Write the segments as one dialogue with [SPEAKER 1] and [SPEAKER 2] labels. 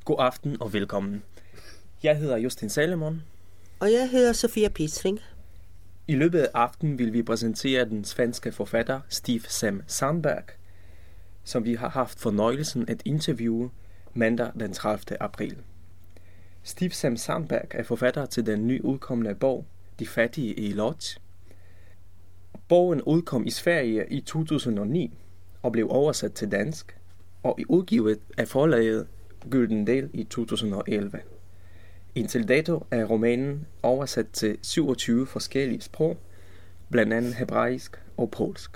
[SPEAKER 1] God aften og velkommen. Jeg hedder Justin Salomon.
[SPEAKER 2] Og jeg hedder Sofia Pietring.
[SPEAKER 1] I løbet af aftenen vil vi præsentere den svenske forfatter Steve Sandberg, som vi har haft fornøjelsen at interviewe mandag den 30. april. Steve Sandberg er forfatter til den nyudkommende bog De fattige i Lodz. Bogen udkom i Sverige i 2009 og blev oversat til dansk og udgivet af forlaget Gyldendal i 2011. Indtil dato er romanen oversat til 27 forskellige sprog, blandt andet hebraisk og polsk.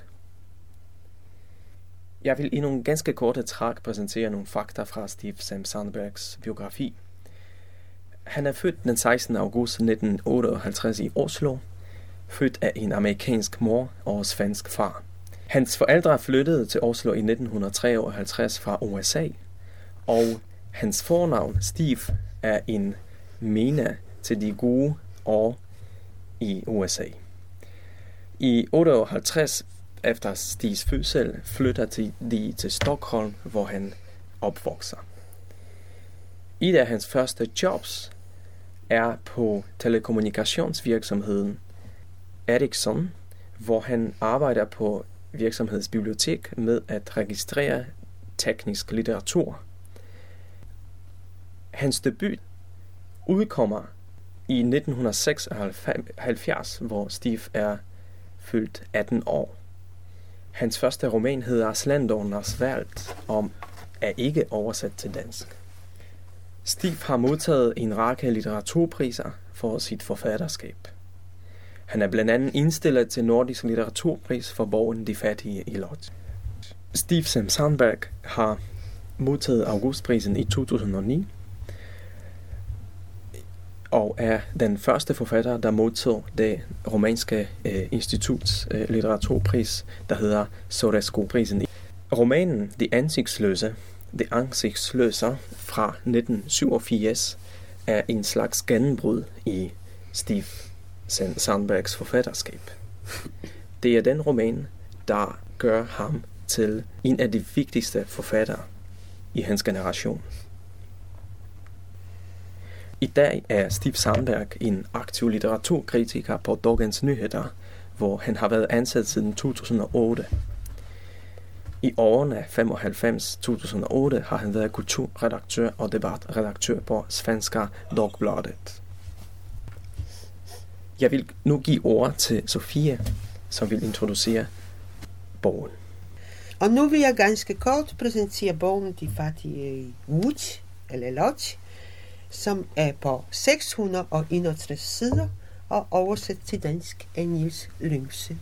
[SPEAKER 1] Jeg vil i nogle ganske korte træk præsentere nogle fakta fra Steve Sandbergs biografi. Han er født den 16. august 1958 i Oslo, født af en amerikansk mor og svensk far. Hans forældre flyttede til Oslo i 1953 fra USA, og hans fornavn Steve er en minde til de gode år i USA. I 58 efter Steves fødsel flytter de til Stockholm, hvor han opvokser. Et af hans første jobs er på telekommunikationsvirksomheden Ericsson, hvor han arbejder på virksomhedsbibliotek med at registrere teknisk litteratur. Hans debut udkommer i 1976, hvor Steve er fyldt 18 år. Hans første roman hedder Slendernas Värld og er ikke oversat til dansk. Steve har modtaget en række litteraturpriser for sit forfatterskab. Han er blandt andet indstillet til Nordisk Litteraturpris for bogen De fattige i Lodz. Steve Sandberg har modtaget Augustprisen i 2009 og er den første forfatter, der modtog det romanske instituts litteraturpris, der hedder Soresco-prisen. Romanen De ansigtsløse fra 1987 er en slags gennembrud i Steve Sandbergs forfatterskab. Det er den roman, der gør ham til en af de vigtigste forfattere i hans generation. I dag er Steve Sandberg en aktiv litteraturkritiker på Dagens Nyheter, hvor han har været ansat siden 2008. I årene 95-2008 har han været kulturredaktør og debatredaktør på Svenska Dagbladet. Jeg vil nu give ord til Sofia, som vil introducere bogen.
[SPEAKER 2] Og nu vil jeg ganske kort præsentere bogen De fattige i Lodz, som er på 661 sider og oversat til dansk af Niels Lyngse.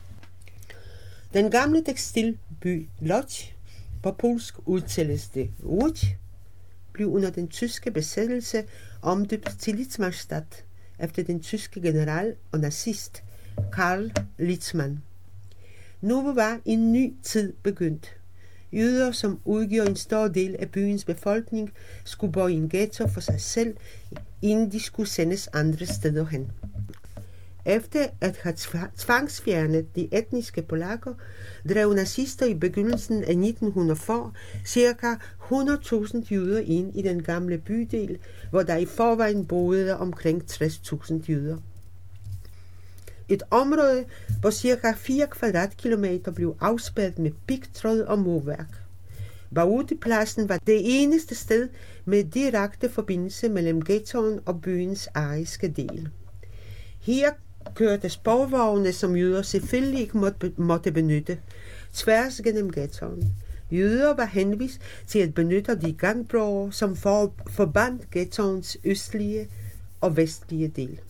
[SPEAKER 2] Den gamle tekstilby Lodz, på polsk udtales det Łódź, blev under den tyske besættelse omdøbt til Litzmannstadt efter den tyske general og nazist Karl Litzmann. Nu var en ny tid begyndt. Jøder, som udgjorde en stor del af byens befolkning, skulle bo i en ghetto for sig selv, inden de skulle sendes andre steder hen. Efter at have tvangsfjernet de etniske polakker, drev nazister i begyndelsen af 1940 ca. 100.000 jøder ind i den gamle bydel, hvor der i forvejen boede omkring 60.000 jøder. Et område på ca. 4 kvadratkilometer blev afspærret med pigtråd og murværk. Bagudepladsen var det eneste sted med direkte forbindelse mellem ghettoen og byens ariske del. Her kørte sporvogne, som jøder selvfølgelig ikke måtte benytte, tværs gennem ghettoen. Jøder var henvist til at benytte de gangbroer, som forbandt ghettoens østlige og vestlige del.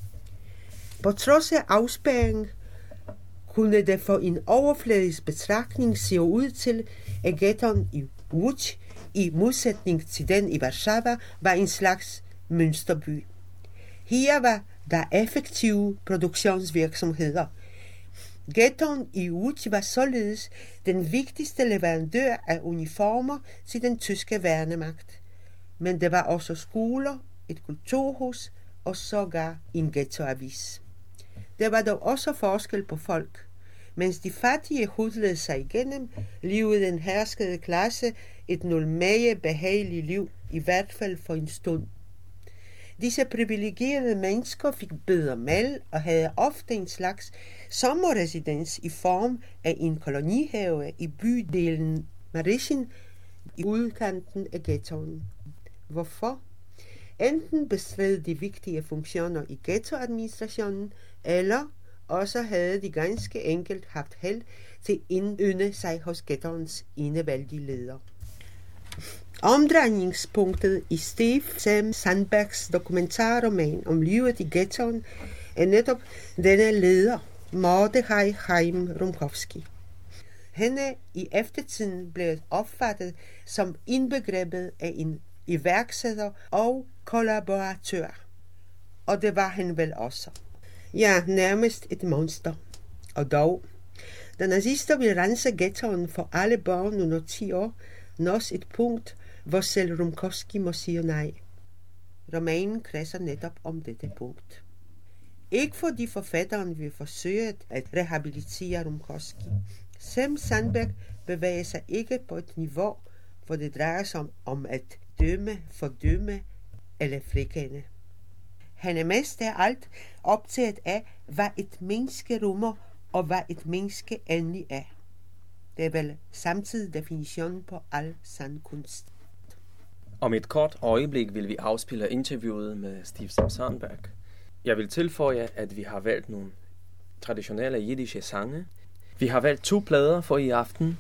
[SPEAKER 2] På trods af afspærring kunne det for en overfladisk betragtning se ud til, at ghettoen i Łódź, i modsætning til den i Warszawa, var en slags mønsterby. Her var der effektive produktionsvirksomheder. Ghettoen i Łódź var således den vigtigste leverandør af uniformer til den tyske værnemagt. Men det var også skoler, et kulturhus og sågar en ghettoavis. Der var dog også forskel på folk. Mens de fattige hudlede sig igennem, levede den herskede klasse et nulmage behageligt liv, i hvert fald for en stund. Disse privilegerede mennesker fik bedre mad og havde ofte en slags sommerresidens i form af en kolonihave i bydelen Marishin i udkanten af ghettoen. Hvorfor? Enten bestred de vigtige funktioner i ghettoadministrationen, eller også havde de ganske enkelt haft held til at indynde sig hos ghettoens enevældige leder. Omdrejningspunktet i Steve Sam Sandbergs dokumentarroman om livet i ghettoen er netop denne leder, Mordechai Chaim Rumkowski. Han er i eftertiden blevet opfattet som indbegrebet af en iværksætter og kollaboratør. Og det var han vel også. Ja, nærmest et monster. Og dog, da nazister vil rense ghettoen for alle børn under 10 år, nås et punkt, hvor selv Rumkowski må sige nej. Romanen kredser netop om dette punkt. Ikke fordi forfatteren vil forsøge at rehabilitere Rumkowski. Sam Sandberg bevæger sig ikke på et niveau, hvor det drejer sig om at dømme, fordømme eller frikende. Han er mest af alt optaget af, hvad et menneske rummer og hvad et menneske endelig er. Det er vel samtidig definitionen på al sand kunst.
[SPEAKER 1] Om et kort øjeblik vil vi afspille interviewet med Steve Sam Sandberg. Jeg vil tilføje, at vi har valgt nogle traditionelle jiddische sange. Vi har valgt 2 plader for i aften.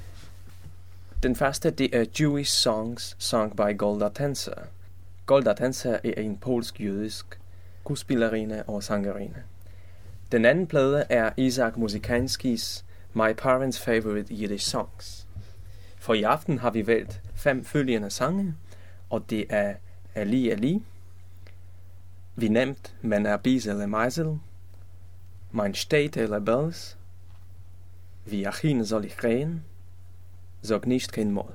[SPEAKER 1] Den første, det er Jewish Songs sung by Golda Tenser. Golda Tenser er en polsk-jødisk skuespillerinde og sangerinde. Den anden plade er Isaac Musikanskis My Parents' Favorite Yiddish Songs. For i aften har vi valgt 5 følgende sange, og det er Ali Ali, Wie nimmt man er Biesel og Meisel, Mein Steht eller Bells, Wie Achine soll ich reden, Sag nicht kein Mål.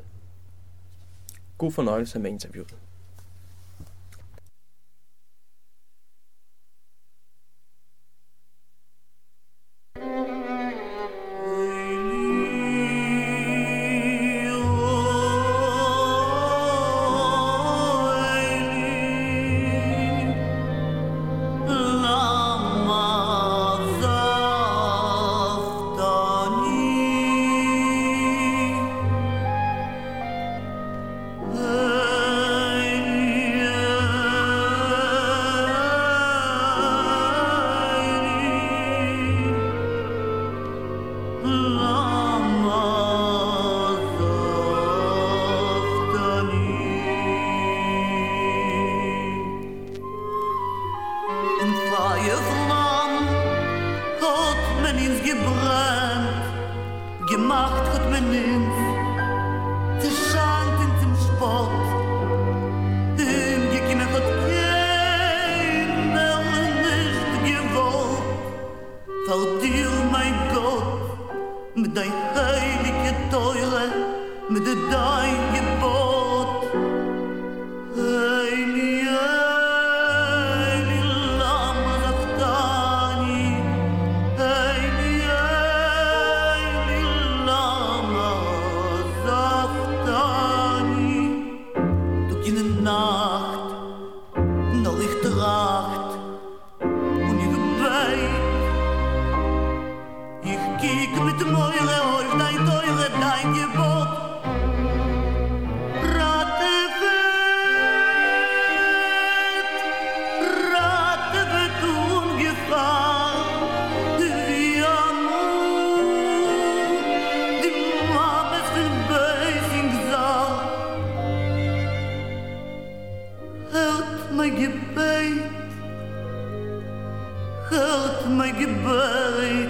[SPEAKER 1] God fornøjelse med interviewet.
[SPEAKER 3] Gemacht hat man ins zerschankt in zum Sport. Gekommen hat keiner nicht gewollt. Vor dir, mein Gott, mit dein heilige Teure, mit dein Gebot. Heili, heili, lama saftani. Heili, heili, lama saftani. Du in Nacht, noch ich tracht und ich beit. Ich kiek mit Meure auf dein Teure, dein Gebot. Rate wird Ungefahr, wie Amor, die Mames will Beising sagt. Hört mein Gebet, hört mein Gebet,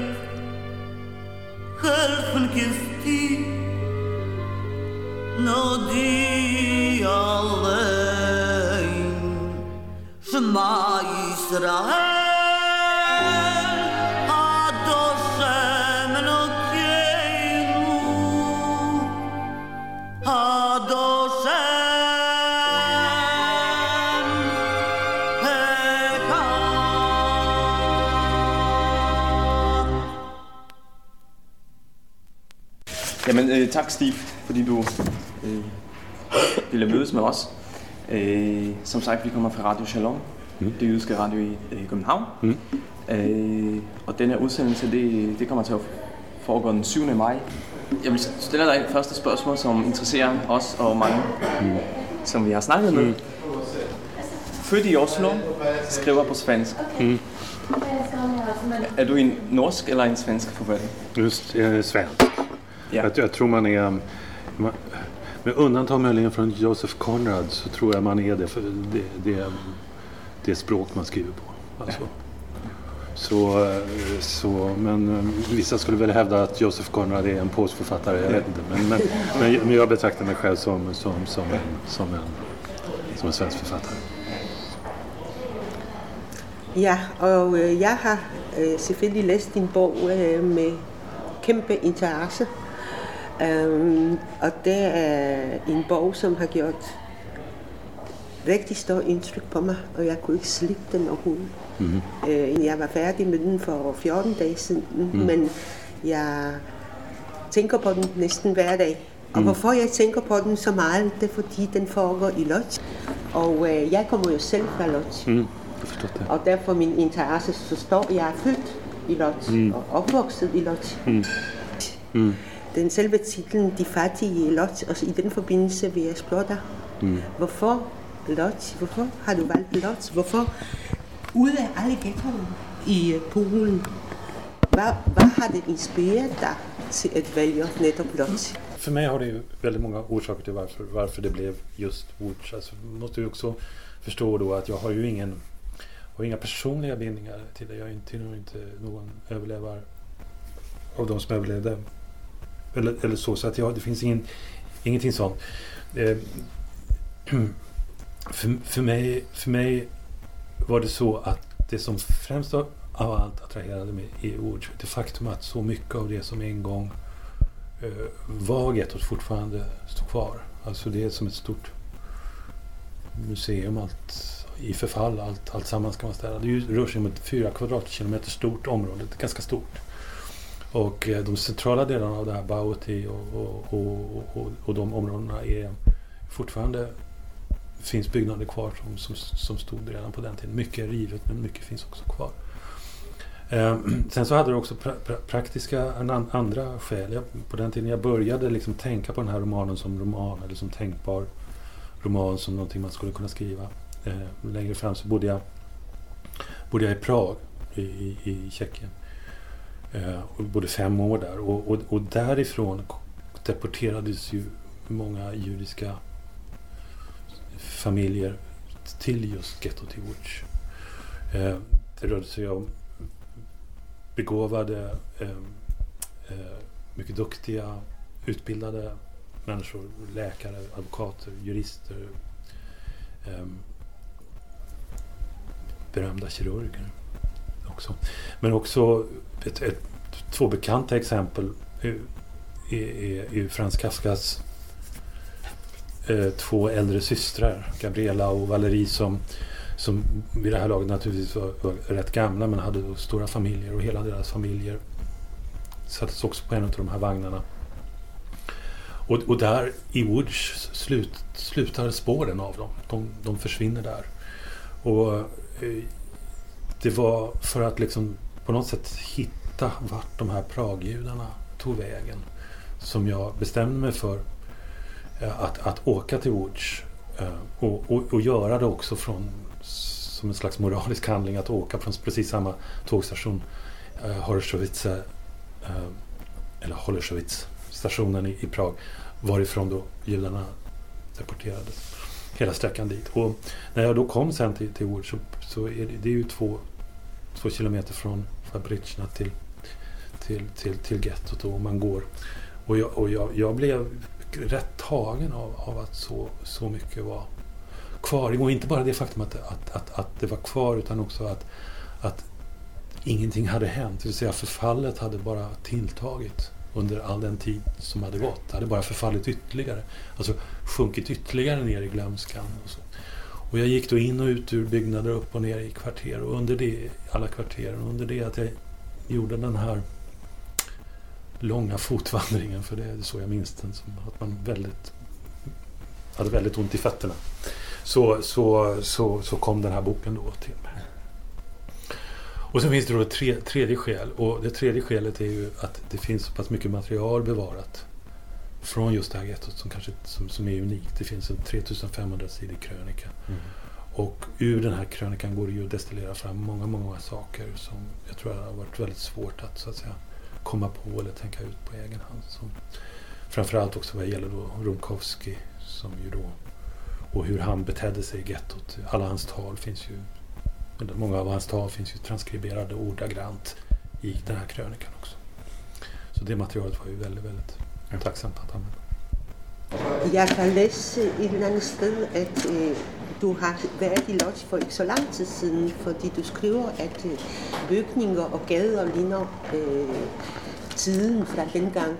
[SPEAKER 3] helfen kannst du, nur die allein. Shema Yisrael, Adoshem Elokeinu, Adoshem Echad.
[SPEAKER 1] Jamen, tak Steve, fordi du ville mødes med os. Som sagt, vi kommer fra Radio Shalom, det jødiske radio i København. Og denne udsendelse, det kommer til at foregå den 7. maj. Jeg vil stille dig et første spørgsmål, som interesserer os og mange, som vi har snakket med. Født i Oslo, skriver på svensk. Är du en norsk eller en svensk författare?
[SPEAKER 4] Just svensk. Ja. Jag tror man är... med undantag möjligen från Joseph Conrad så tror jag man är det för det språk man skriver på. Alltså. Så, men vissa skulle väl hävda att Joseph Conrad är en påsförfattare, jag vet inte. Men jag betraktar mig själv som en svensk författare.
[SPEAKER 2] Ja, og jeg har selvfølgelig læst din bog med kæmpe interesse. Og det er en bog, som har gjort rigtig stor indtryk på mig, og jeg kunne ikke slippe den overhovedet. Jeg var færdig med den for 14 dage siden, men jeg tænker på den næsten hver dag. Og hvorfor jeg tænker på den så meget, det er fordi den foregår i Łódź. Og jeg kommer jo selv fra Łódź. Og derfor min interesse, så står jeg er født i Łódź og opvokset i Łódź. Den selve titlen, De fattige i Łódź, og i den forbindelse vil jeg spørge dig, hvorfor Łódź? Hvorfor har du valgt Łódź? Hvorfor ude af alle ghettoerne i Polen? Hvad har det inspireret dig til at vælge netop Łódź?
[SPEAKER 4] För mig har det ju väldigt många orsaker till varför det blev just Łódź. Alltså, måste ju också förstå då att jag har ju inga personliga bindningar till det. Jag tillhör inte någon överlevare av de som överlevde. Eller så att det finns ingenting sånt. För mig var det så att det som främst av allt attraherade mig i Łódź, det faktum att så mycket av det som en gång var gettot fortfarande står kvar. Alltså det är som ett stort museum, allt i förfall, allt samman ska man ställa. Det rör sig om ett 4 kvadratkilometer stort område, det är ganska stort. Och de centrala delarna av det här Bauti och de områdena är fortfarande, finns byggnader kvar som stod redan på den tiden. Mycket är rivet, men mycket finns också kvar. Sen så hade det också praktiska andra skäl. På den tiden jag började liksom tänka på den här romanen som roman, eller som tänkbar roman, som någonting man skulle kunna skriva. Längre fram så bodde jag i Prag i Tjeckien. Och bodde 5 år där. Och därifrån deporterades ju många judiska familjer till just gettot i Łódź. Det rörde sig om begåvade, mycket duktiga, utbildade människor, läkare, advokater, jurister, berömda kirurger också. Men också två bekanta exempel är Franz Kafkas 2 äldre systrar, Gabriela och Valerie, som vid det här laget naturligtvis var rätt gamla, men hade då stora familjer, och hela deras familjer sattes också på en av de här vagnarna. Och där i Łódź slutar spåren av dem. De försvinner där. Och det var för att liksom på något sätt hitta vart de här pragjudarna tog vägen som jag bestämde mig för att åka till Łódź och göra det också som en slags moralisk handling, att åka från precis samma tågstation, Holešovice stationen i Prag, varifrån då judarna deporterades hela sträckan dit. Och när jag då kom sen till Łódź så är det är ju 2 kilometer från Fabryczna till gettot, och man går, och jag blev rätt tagen av att så mycket var kvar. Och inte bara det faktum att det var kvar, utan också att ingenting hade hänt. Det vill säga förfallet hade bara tilltagit under all den tid som hade gått. Det hade bara förfallit ytterligare. Alltså sjunkit ytterligare ner i glömskan. Och jag gick då in och ut ur byggnader, upp och ner i kvarter. Och under det, alla kvarteren, under det att jag gjorde den långa fotvandringen, för det är så jag minns den, som att man hade väldigt ont i fötterna. Så kom den här boken då till mig. Och sen finns det då ett tredje skäl, och det tredje skälet är ju att det finns så pass mycket material bevarat från just det här gettot som är unikt. Det finns en 3500-sidig krönika. Och ur den här krönikan går det ju att destillera fram många saker som jag tror har varit väldigt svårt att, så att säga, komma på eller tänka ut på egen hand. Som, framförallt också vad gäller då Rumkowski, som ju då, och hur han betedde sig i gettot. Alla hans tal finns ju, många av hans tal finns ju transkriberade ordagrant i den här krönikan också. Så det materialet var ju väldigt, väldigt tacksamt att använda.
[SPEAKER 2] Jeg kan læse et eller andet sted, at du har været i Łódź for ikke så lang tid siden, fordi du skriver, at bygninger og gader ligner tiden fra dengang.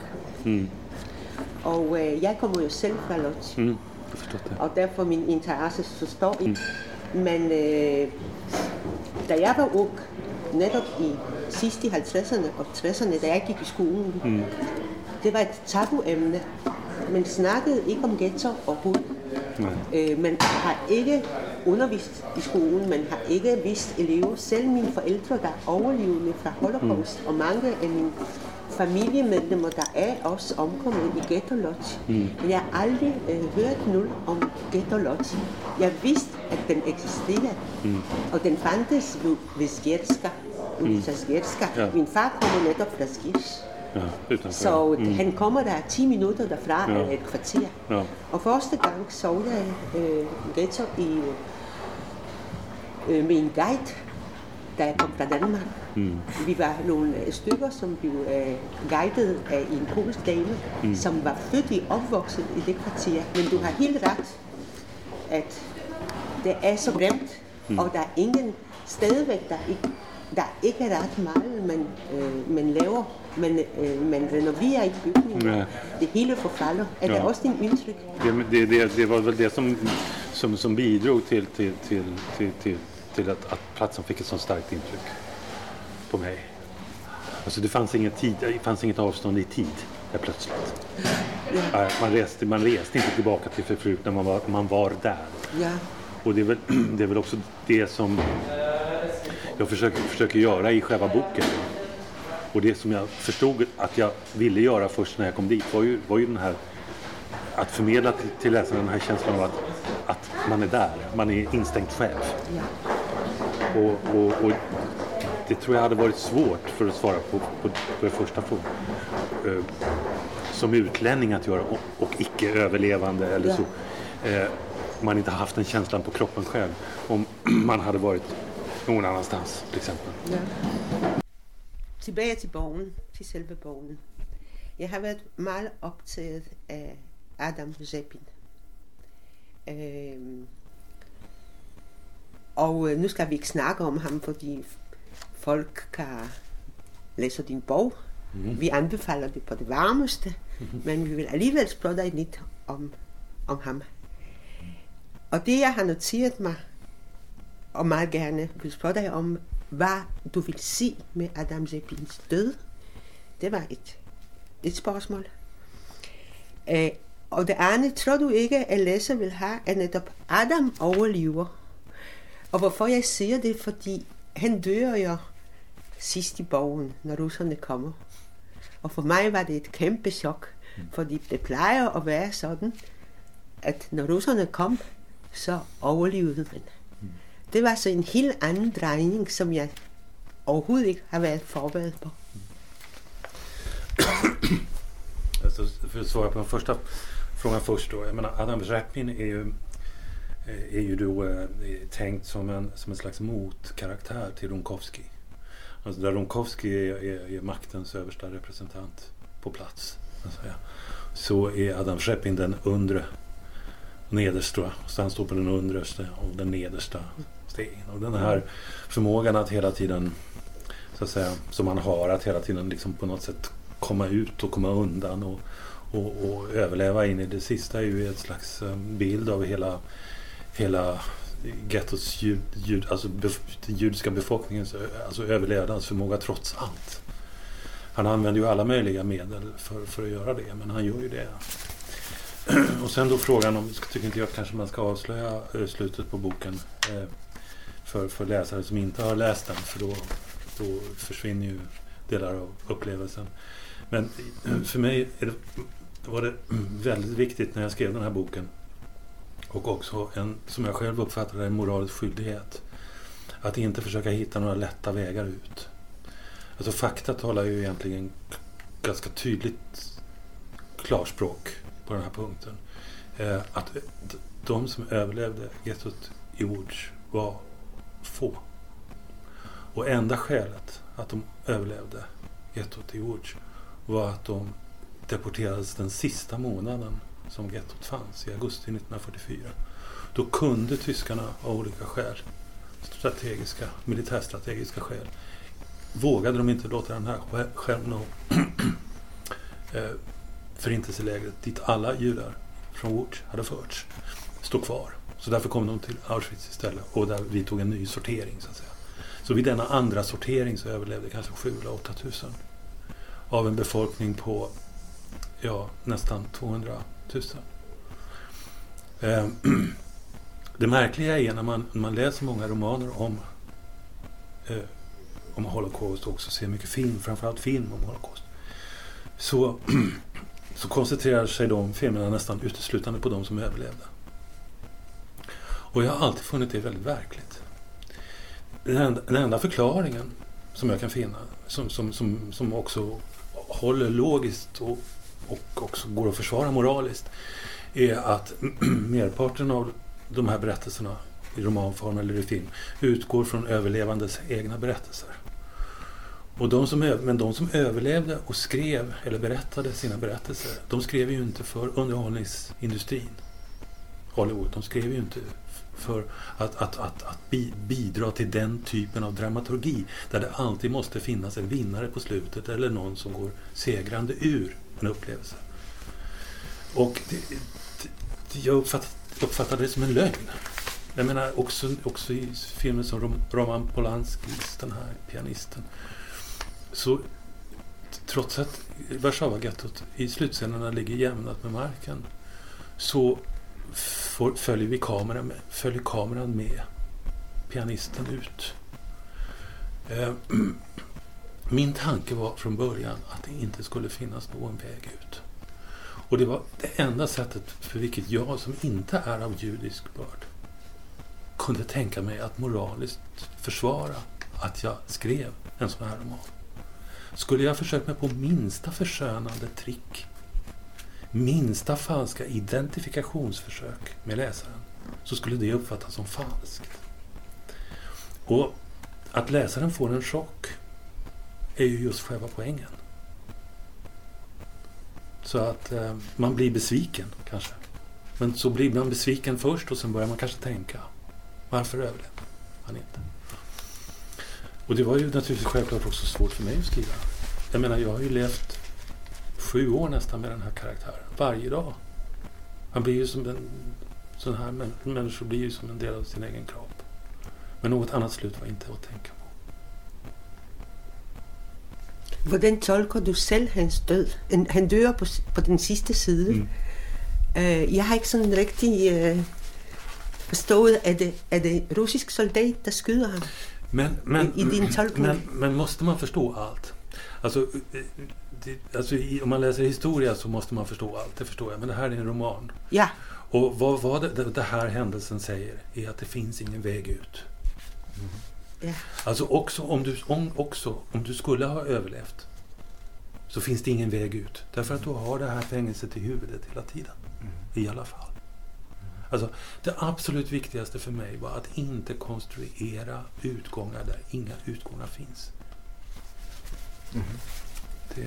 [SPEAKER 2] Og jeg kommer jo selv fra Łódź, og derfor min interesse så står i. Men da jeg var ung, netop i sidst i 50'erne og 60'erne, da jeg gik i skolen, det var et tabuemne. Man snakkede ikke om ghetto overhovedet. Man har ikke undervist i skolen, man har ikke vist elever. Selv mine forældre, der er overlevende fra Holocaust, og mange af mine familiemedlemmer, der er også omkommet i Ghetto Łódź. Men jeg har aldrig hørt noget om Ghetto Łódź. Jeg vidste, at den eksisterede, og den fandtes ved Zgierska, ulica Zgierska. Min far kommer netop fra Zgierz. Så han kommer der 10 minutter derfra, eller et kvarter. Og første gang så jeg ghetto med en guide, da jeg kom fra Danmark. Vi var nogle stykker, som blev guidet af en polsk dame, som var født og opvokset i det kvarter. Men du har helt ret, at det er så grimt, og der er ingen stadigvæk, der ikke er ret meget, man laver. Men renoverar i byggningen. Det hela förfaller. Är det också din intryck?
[SPEAKER 4] Det var väl det som bidrog till att platsen fick ett så starkt intryck på mig. Alltså det fanns inget avstånd i tid plötsligt. Man reste inte tillbaka till förflutna, man var där. Ja. Och det är väl också det som jag försöker göra i själva boken. Och det som jag förstod att jag ville göra först när jag kom dit var ju den här, att förmedla till läsarna den här känslan av att man är där, man är instängt själv. Ja. Och det tror jag hade varit svårt, för att svara på det första frågan, som utlänning att göra, och icke överlevande eller så. Man inte haft den känslan på kroppen själv om man hade varit någon annanstans till exempel. Ja.
[SPEAKER 2] Tilbage til bogen, til selve bogen. Jeg har været meget optaget af Adam Řepin. Og nu skal vi ikke snakke om ham, fordi folk kan læse din bog. Vi anbefaler det på det varmeste, men vi vil alligevel spørge dig lidt om ham. Og det jeg har noteret mig, og meget gerne vil spørge dig om, hvad du vil se med Adam Řepins død. Det var et spørgsmål. Og det andet, tror du ikke, at læser vil have, at netop Adam overlever? Og hvorfor jeg siger det, fordi han dør jo sidst i bogen, når russerne kommer. Og for mig var det et kæmpe chok, fordi det plejer at være sådan, at når russerne kom, så overlevede man. Det var så en helt anden drejning, som jeg overhovedet ikke har været forberedt på.
[SPEAKER 4] Alltså, för att svara på den första frågan först då. Jag menar, Adam Řepin är ju då tänkt som en slags motkaraktär till Rumkowski. Alltså där Rumkowski är maktens översta representant på plats, så är Adam Řepin den nedersta. Så han står på den understa och den nedersta stegen. Och den här förmågan att hela tiden, så att säga, som man har, att hela tiden liksom på något sätt komma ut och komma undan och överleva in i det sista, är ju ett slags bild av hela gettos alltså judiska befolkningens, alltså överlevnadsförmåga trots allt. Han använder ju alla möjliga medel för att göra det, men han gör ju det. Och sen då frågan om, tycker inte jag kanske man ska avslöja slutet på boken för läsare som inte har läst den, för då försvinner ju delar av upplevelsen. Men för mig var det väldigt viktigt när jag skrev den här boken, och också som jag själv uppfattade, en moralisk skyldighet att inte försöka hitta några lätta vägar ut. Alltså fakta talar ju egentligen ganska tydligt klarspråk på den här punkten. Att de som överlevde gettot i Łódź var få. Och enda skälet att de överlevde gettot i Łódź var att de deporterades den sista månaden som gettot fanns, i augusti 1944. Då kunde tyskarna av olika skäl, militärstrategiska skäl, vågade de inte låta den här förintelselägret dit alla judar från Łódź hade förts stå kvar. Så därför kom de till Auschwitz istället, och där vi tog en ny sortering så att säga. Så vid denna andra sortering så överlevde kanske 7 eller 8 000 av en befolkning på nästan 200 000. Det märkliga är när man läser många romaner om Holocaust och också ser mycket film, framförallt film om Holocaust, så koncentrerar sig de filmerna nästan uteslutande på de som överlevde. Och jag har alltid funnit det väldigt verkligt. Den enda förklaringen som jag kan finna, som också håller logiskt och också går att försvara moraliskt, är att merparten av de här berättelserna i romanform eller i film utgår från överlevandes egna berättelser. Och de som överlevde och skrev eller berättade sina berättelser, de skrev ju inte för underhållningsindustrin, Hollywood. De skrev ju inte för att bidra till den typen av dramaturgi där det alltid måste finnas en vinnare på slutet eller någon som går segrande ur en upplevelse. Och jag uppfattade det som en lögn. Jag menar också i filmer som Roman Polanskis, den här pianisten, så trots att Warszawa-gettot i slutscenerna ligger jämnat med marken, så följer kameran med pianisten ut. Min tanke var från början att det inte skulle finnas någon väg ut. Och det var det enda sättet för vilket jag, som inte är av judisk börd, kunde tänka mig att moraliskt försvara att jag skrev en sån här roman. Skulle jag försökt mig på minsta förskönande trick, minsta falska identifikationsförsök med läsaren, så skulle det uppfattas som falskt. Och att läsaren får en chock är ju just själva poängen. Så att man blir besviken kanske. Men så blir man besviken först och sen börjar man kanske tänka, varför överlevde han inte? Och det var ju naturligtvis självklart också svårt för mig att skriva. Jag menar, jag har ju levt 7 år nästan med den här karaktären. Varje dag. Han blir ju som en sån här människor blir ju som en del av sin egen kropp. Men något annat slut var inte att tänka på.
[SPEAKER 2] Hvordan tolker du selv hans død? Han dør på den sidste side. Jeg har ikke sådan rigtig forstået, er det russisk soldat, der skyder ham? I din tolkning?
[SPEAKER 4] Men måste man förstå allt? Alltså, om man läser historia så måste man förstå allt, det förstår jag. Men det här är en roman.
[SPEAKER 2] Ja.
[SPEAKER 4] Och vad det här händelsen säger är att det finns ingen väg ut.
[SPEAKER 2] Ja.
[SPEAKER 4] Alltså också om du skulle ha överlevt, så finns det ingen väg ut. Därför att du har det här fängelset i huvudet hela tiden. I alla fall. Alltså, det absolut viktigaste för mig var att inte konstruera utgångar där inga utgångar finns. Det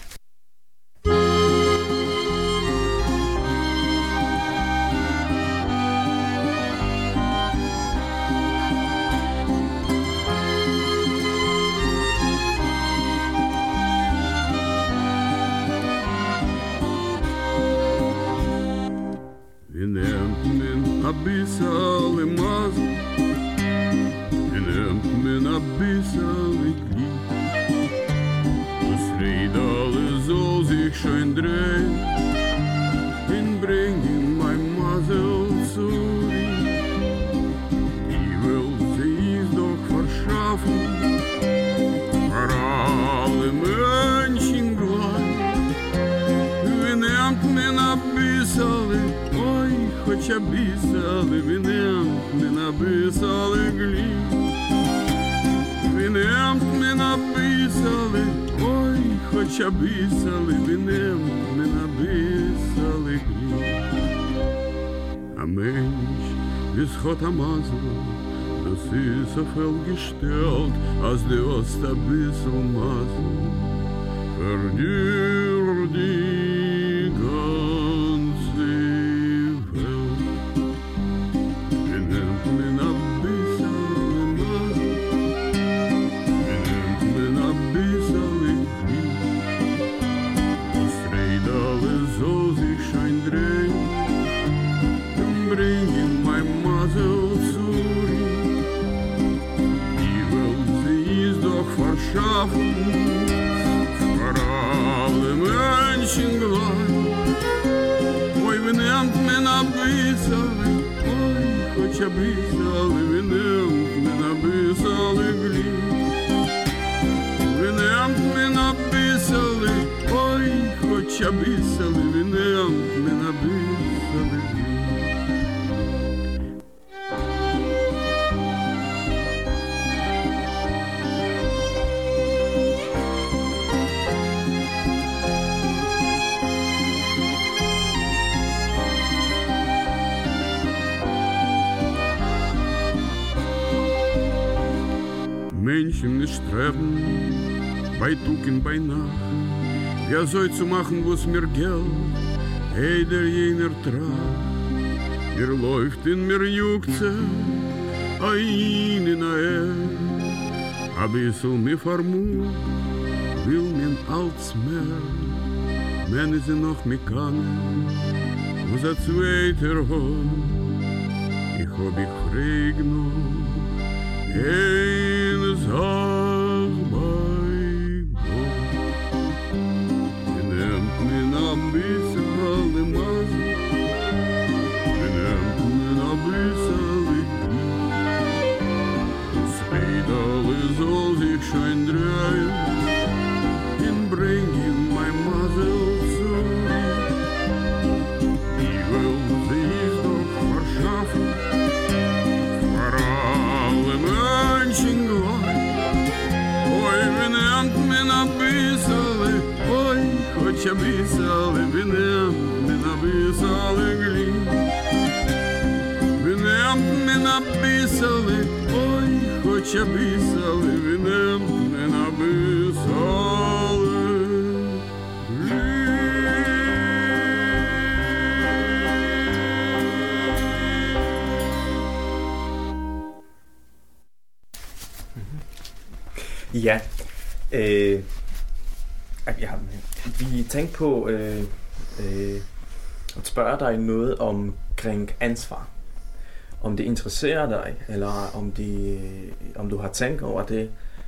[SPEAKER 5] Min abyssal i maz, min abyssal i kli. schön drehen, inbringen mein Masel zu ihm. Die will sie doch verschaffen, für alle Menschen gleich. Wie nehmt mir na bissale, ой, хоть обbissale, wie nehmt mir na bissale gleich. Wie nehmt mir na bissale, ой, хоть обbissale, wie nehmt mir na bissale gleich. A Mensch, wie's hat am Masel, das ist auf hell gestellt, als die Ost a bissel Masel, verdür die ganze Welt. Wie nehmt mir na bissale Masel, wie nehmt mir na bissale gleich. Das Räderle soll sich schein drehen, bringen mein Masel zu ihm. Die Welt, sie ist doch verschaffen, für alle Menschen gleich. Ой, wie nehmt mir na bissale, ой, хоть обbissale, wie nehmt mir na bissale gleich. Wie nehmt mir na bissale, ой, хоть обbissale, wie nehmt mir na bissale gleich. Menschen nicht streben, bei Tug und bei Nacht. Wer soll zu machen, wo's mir Geld, jeder jener Trag. Mir läuft in mir juckze, ein in a bissl mir vermut, will mir als mehr. Wenn sie noch mich kann, was a zweiter hat, ich hab ich frag noch, eine Sach bei Gott. Wie nehmt mir na bissale Masel, wie nehmt mir na bissale Glück. Das Räderle soll sich schein drehen, inbringen mein Masel zu ihm. Die Welt, sie ist doch verschaffen, für alle Menschen gleich. Ой, wie nehmt mir na bissale, ой, хоть обbissale, wie nehmt mir na bissale gleich. Wie nehmt mir na bissale, ой, хоть обbissale, wie nehmt mir na bissale
[SPEAKER 1] Ja, vi tænkte på at spørge dig noget omkring ansvar. Om det interesserer dig, eller om du har tænkt over det,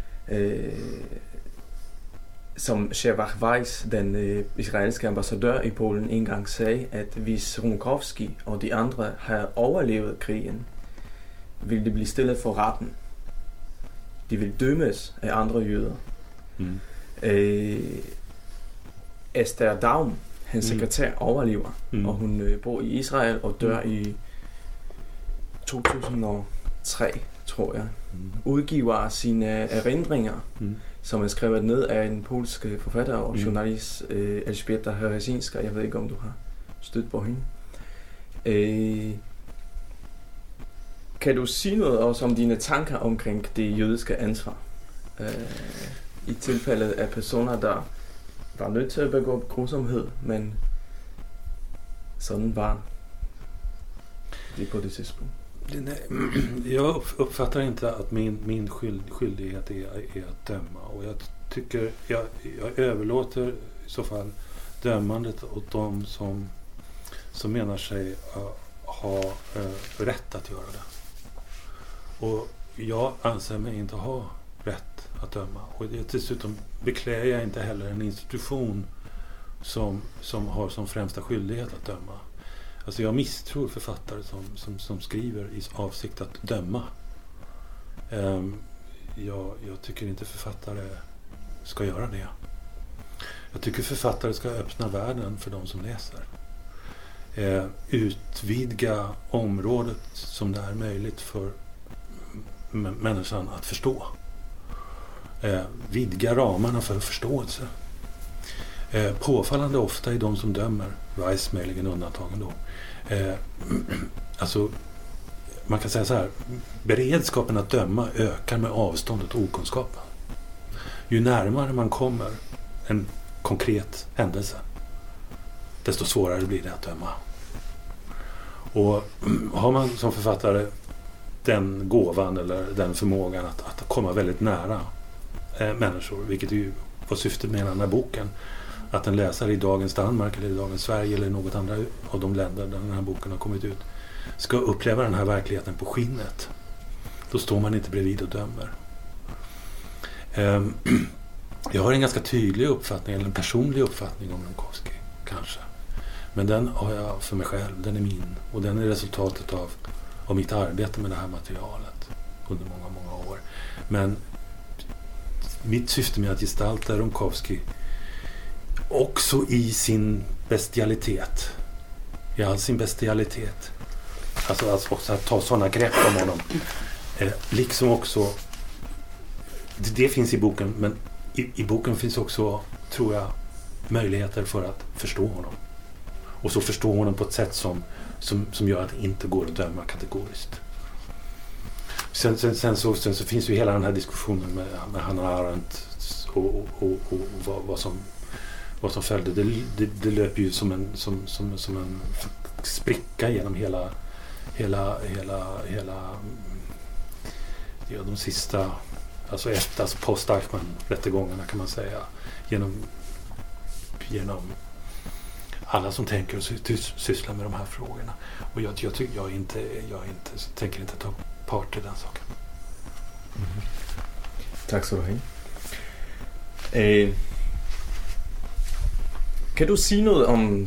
[SPEAKER 1] som Shevach Weiss, den israelske ambassadør i Polen, engang sagde, at hvis Runkovski og de andre havde overlevet krigen, ville de blive stillet for retten. De vil dømmes af andre jøder. Esther Daum, hans sekretær, overlever, og hun bor i Israel og dør i 2003, tror jeg. Udgiver sine erindringer, som er skrevet ned af en polsk forfatter og journalist, Elżbieta Herezińska. Jeg ved ikke, om du har stødt på hende. Kan du sige noget også om dine tanker omkring det jødiske ansvar? I tilfældet af personer, der var nødt til at begå grusomhed, men sådan var det på det tidspunkt.
[SPEAKER 4] Jag uppfattar inte att min skyldighet är att döma, och jag tycker jag överlåter i så fall dömandet åt de som menar sig ha rätt att göra det. Och jag anser mig inte ha rätt att döma, och dessutom beklär jag inte heller en institution som har som främsta skyldighet att döma. Alltså jag misstror författare som skriver i avsikt att döma. Jag tycker inte författare ska göra det. Jag tycker författare ska öppna världen för de som läser. Utvidga området som det är möjligt för människan att förstå. Vidga ramarna för förståelse. Påfallande ofta är de som dömer, Weiss möjligen undantagen då. Alltså, man kan säga så här, beredskapen att döma ökar med avståndet och okunskapen. Ju närmare man kommer en konkret händelse, desto svårare blir det att döma. Och har man som författare den gåvan eller den förmågan att komma väldigt nära människor, vilket ju var syftet med den här boken, att en läsare i dagens Danmark eller i dagens Sverige eller något andra av de länder där den här boken har kommit ut ska uppleva den här verkligheten på skinnet. Då står man inte bredvid och dömer. Jag har en ganska tydlig uppfattning, eller en personlig uppfattning om Minkowski, kanske. Men den har jag för mig själv, den är min. Och den är resultatet av mitt arbete med det här materialet under många, många år. Men mitt syfte med att gestalta Minkowski också i sin bestialitet, i all sin bestialitet, alltså att ta sådana grepp om honom, liksom också det finns i boken, men i boken finns också, tror jag, möjligheter för att förstå honom, och så förstå honom på ett sätt som gör att det inte går att döma kategoriskt. Sen så finns ju hela den här diskussionen med Hannah Arendt och vad som följde. Det löper ju som en spricka genom hela de sista, alltså post-Eichmann-rättegångarna kan man säga, genom alla som tänker och sysslar med de här frågorna. Och jag tänker inte ta part i den saken.
[SPEAKER 1] Mm. Tack så mycket. Kan du sige noget om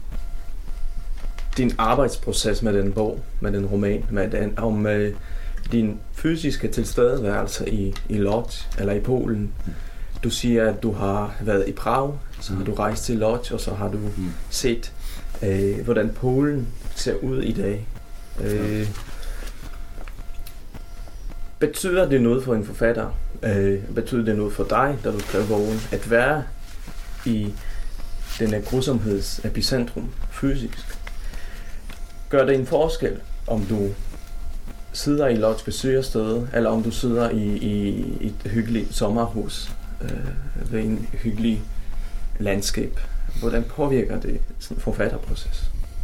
[SPEAKER 1] din arbejdsproces med den bog, med den roman, om din fysiske tilstedeværelse i Łódź eller i Polen? Du siger, at du har været i Prag, så har du rejst til Łódź, og så har du set, hvordan Polen ser ud i dag. Betyder det noget for en forfatter? Betyder det noget for dig, da du skrev bogen, at være i denne grusomheds epicentrum fysisk? Gør det en forskel, om du sidder i Łódź besøger stedet, eller om du sidder i et hyggeligt sommerhus ved en hyggelig landskab? Hvordan påvirker det sådan en forfatterproces?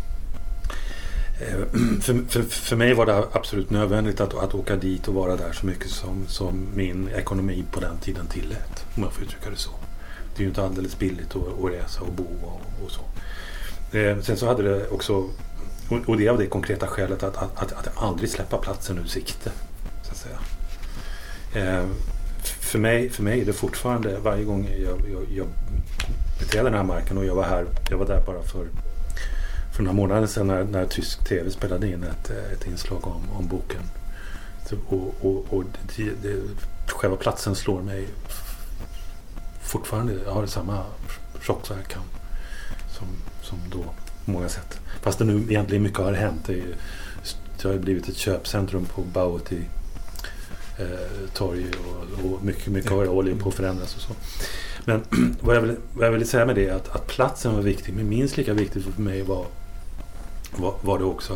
[SPEAKER 4] För mig var det absolut nödvändigt att åka dit och vara där så mycket som min ekonomi på den tiden tillät, om jag får uttrycka det så. Det är ju inte alldeles billigt att resa och bo och så. Sen så hade det också, och det är av det konkreta skälet att aldrig släppa platsen ur sikte, så att säga. För mig är det fortfarande, varje gång jag beträder den här marken, och jag var där bara för några månader sedan när tysk tv spelade in ett inslag om boken. Och själva platsen slår mig fortfarande. Jag har samma chockverkan som då på många sätt. Fast det nu egentligen mycket har hänt. Det har blivit ett köpcentrum på Bauti torg och mycket har hållit på att förändras och så. Men vad jag vill säga med det är att platsen var viktig, men minst lika viktigt för mig var det också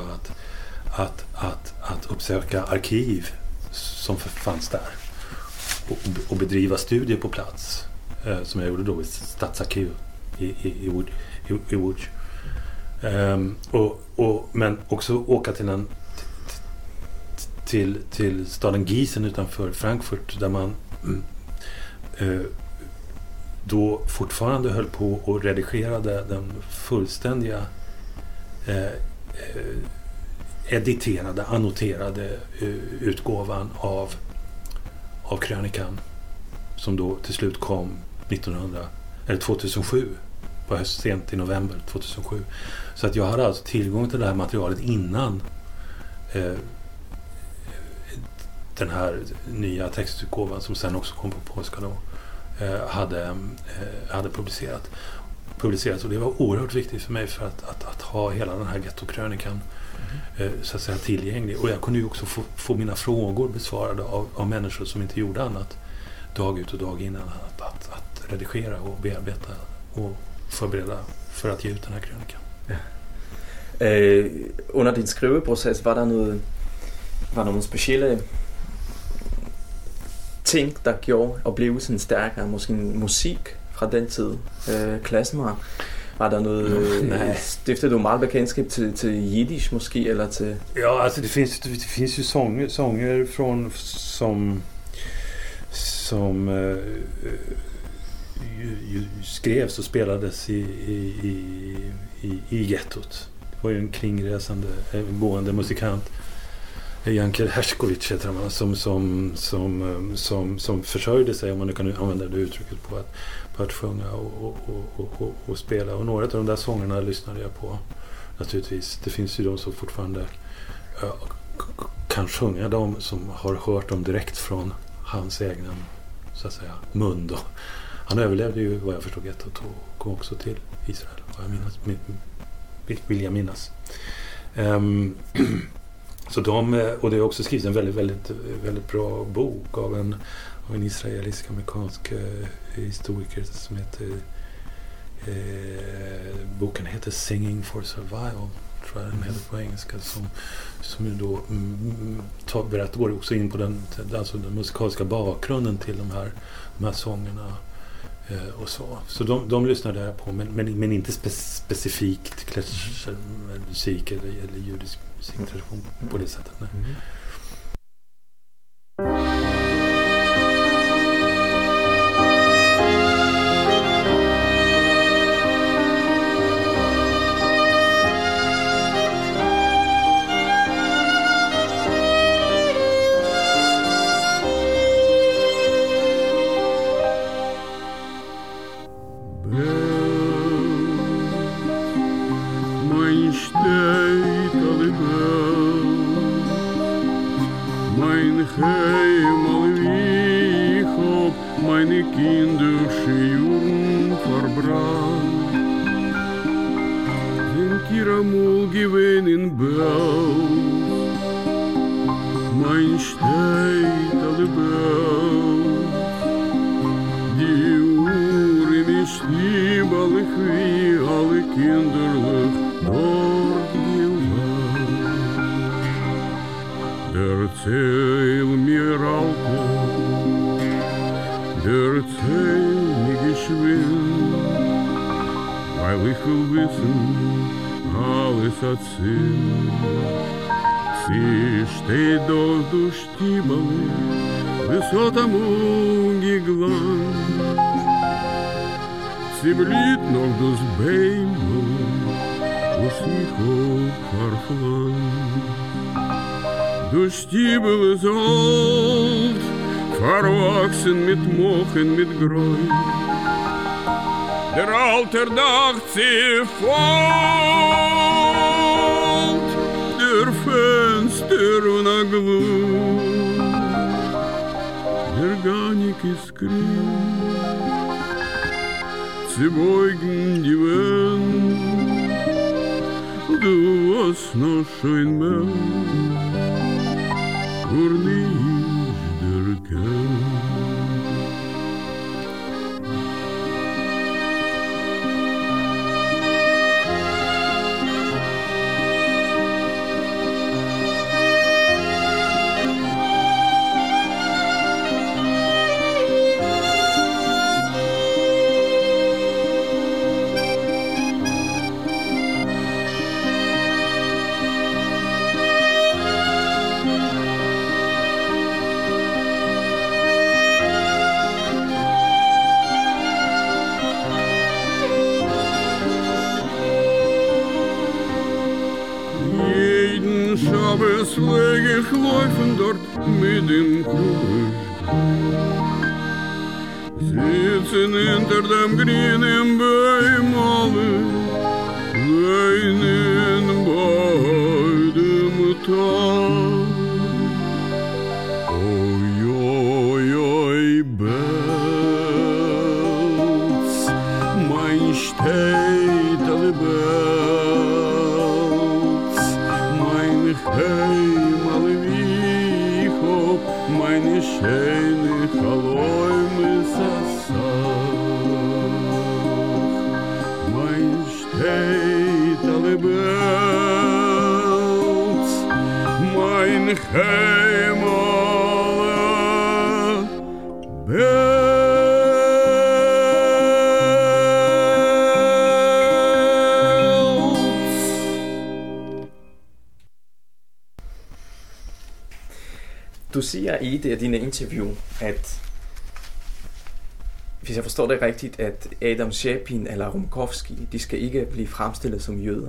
[SPEAKER 4] att uppsöka arkiv som fanns där och bedriva studier på plats, som jag gjorde då i Stadsarkiv i Łódź. Men också åka till staden Gießen utanför Frankfurt, där man då fortfarande höll på och redigerade den fullständiga editerade, annoterade utgåvan av krönikan, som då till slut kom 2007 på sent i november 2007. Så att jag hade alltså tillgång till det här materialet innan den här nya textutgåvan som sen också kom på polska då hade publicerats, och det var oerhört viktigt för mig för att ha hela den här gettokrönikan så att säga tillgänglig, och jag kunde ju också få mina frågor besvarade av människor som inte gjorde annat dag ut och dag innan att redigera och bearbeta och förbereda för att ge ut den här krönikan.
[SPEAKER 1] Under din skriveproces var der nogle specielle ting, der gjorde oplevelsen stærkere, måske musik fra den tid, Klezmer. Var der noget, stiftede du meget bekendtskap til jiddisch måske, eller til?
[SPEAKER 4] Ja, alltså det finns ju sånger från som skrevs och spelades i gettot. Det var ju en kringresande gående musikant, Jankel Herskovic heter han, som försörjde sig, om man nu kan använda det uttrycket, på att sjunga och spela. Och några av de där sångerna lyssnade jag på naturligtvis. Det finns ju de som fortfarande kan sjunga, de som har hört dem direkt från hans egen, så att säga, mun då. Han överlevde ju, vad jag förstod, och kom också till Israel, vill jag minnas. Så och det är också skrivit en väldigt, väldigt, väldigt bra bok av en israelisk-amerikansk historiker som heter boken heter Singing for Survival, tror jag den heter på engelska, som ju då går också in på den musikaliska bakgrunden till de här sångerna och så de lyssnade jag på, men inte specifikt musik eller judisk musiktradition på det sättet. Nej.
[SPEAKER 5] Du Stiebel ist alt, verwachsen mit Mochen, mit Gräu. Der Alter dacht sie fort, der Fenster und a Glut, der Ganik искрит, sie beugen die Wände, du hast noch schön mehr. Schabes lege ich laufen dort mit dem Krug. Sitzen hinter dem grünen Bäumale, weinen beide mit Tag. Oj, oj, oj, Belz, mein Städtele Belz, mein Heim alle Wicho, meine schöne Chaläume Sassach, mein Städtele Belz, mein Heim alle
[SPEAKER 1] Du siger i det af dine interview, at hvis jeg forstår det rigtigt, at Adam Shapin eller Rumkowski, de skal ikke blive fremstillet som jøder.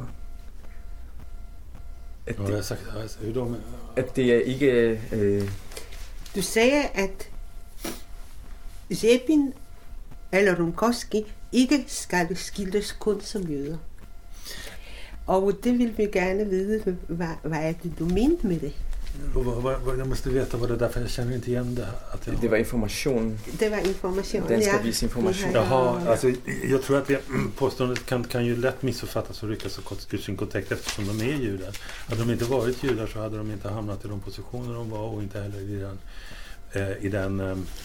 [SPEAKER 1] At det, at det er ikke...
[SPEAKER 2] Du sagde, at Shapin eller Rumkowski ikke skal skildres kun som jøder. Og det vil vi gerne vide, hvad er det, du mente med det?
[SPEAKER 4] Jag måste veta vad det är, därför jag känner inte igen det. Att
[SPEAKER 1] det var information.
[SPEAKER 2] Det var information.
[SPEAKER 1] Den ska visa information.
[SPEAKER 4] Jaha, alltså, jag tror att påståendet kan ju lätt missuppfattas och ryckas ur sin kontext eftersom de är judar. Hade de inte varit judar så hade de inte hamnat i de positioner de var och inte heller i den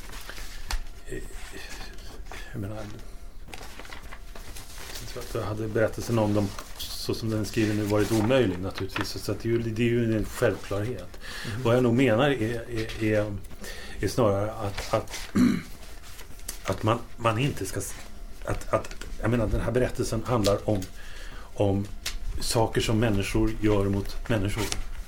[SPEAKER 4] jag menar, jag hade berättelsen om dem så som den skriver nu varit omöjlig naturligtvis, så att det är ju en självklarhet. Vad jag nog menar är snarare att man inte ska att jag menar, den här berättelsen handlar om saker som människor gör mot människor.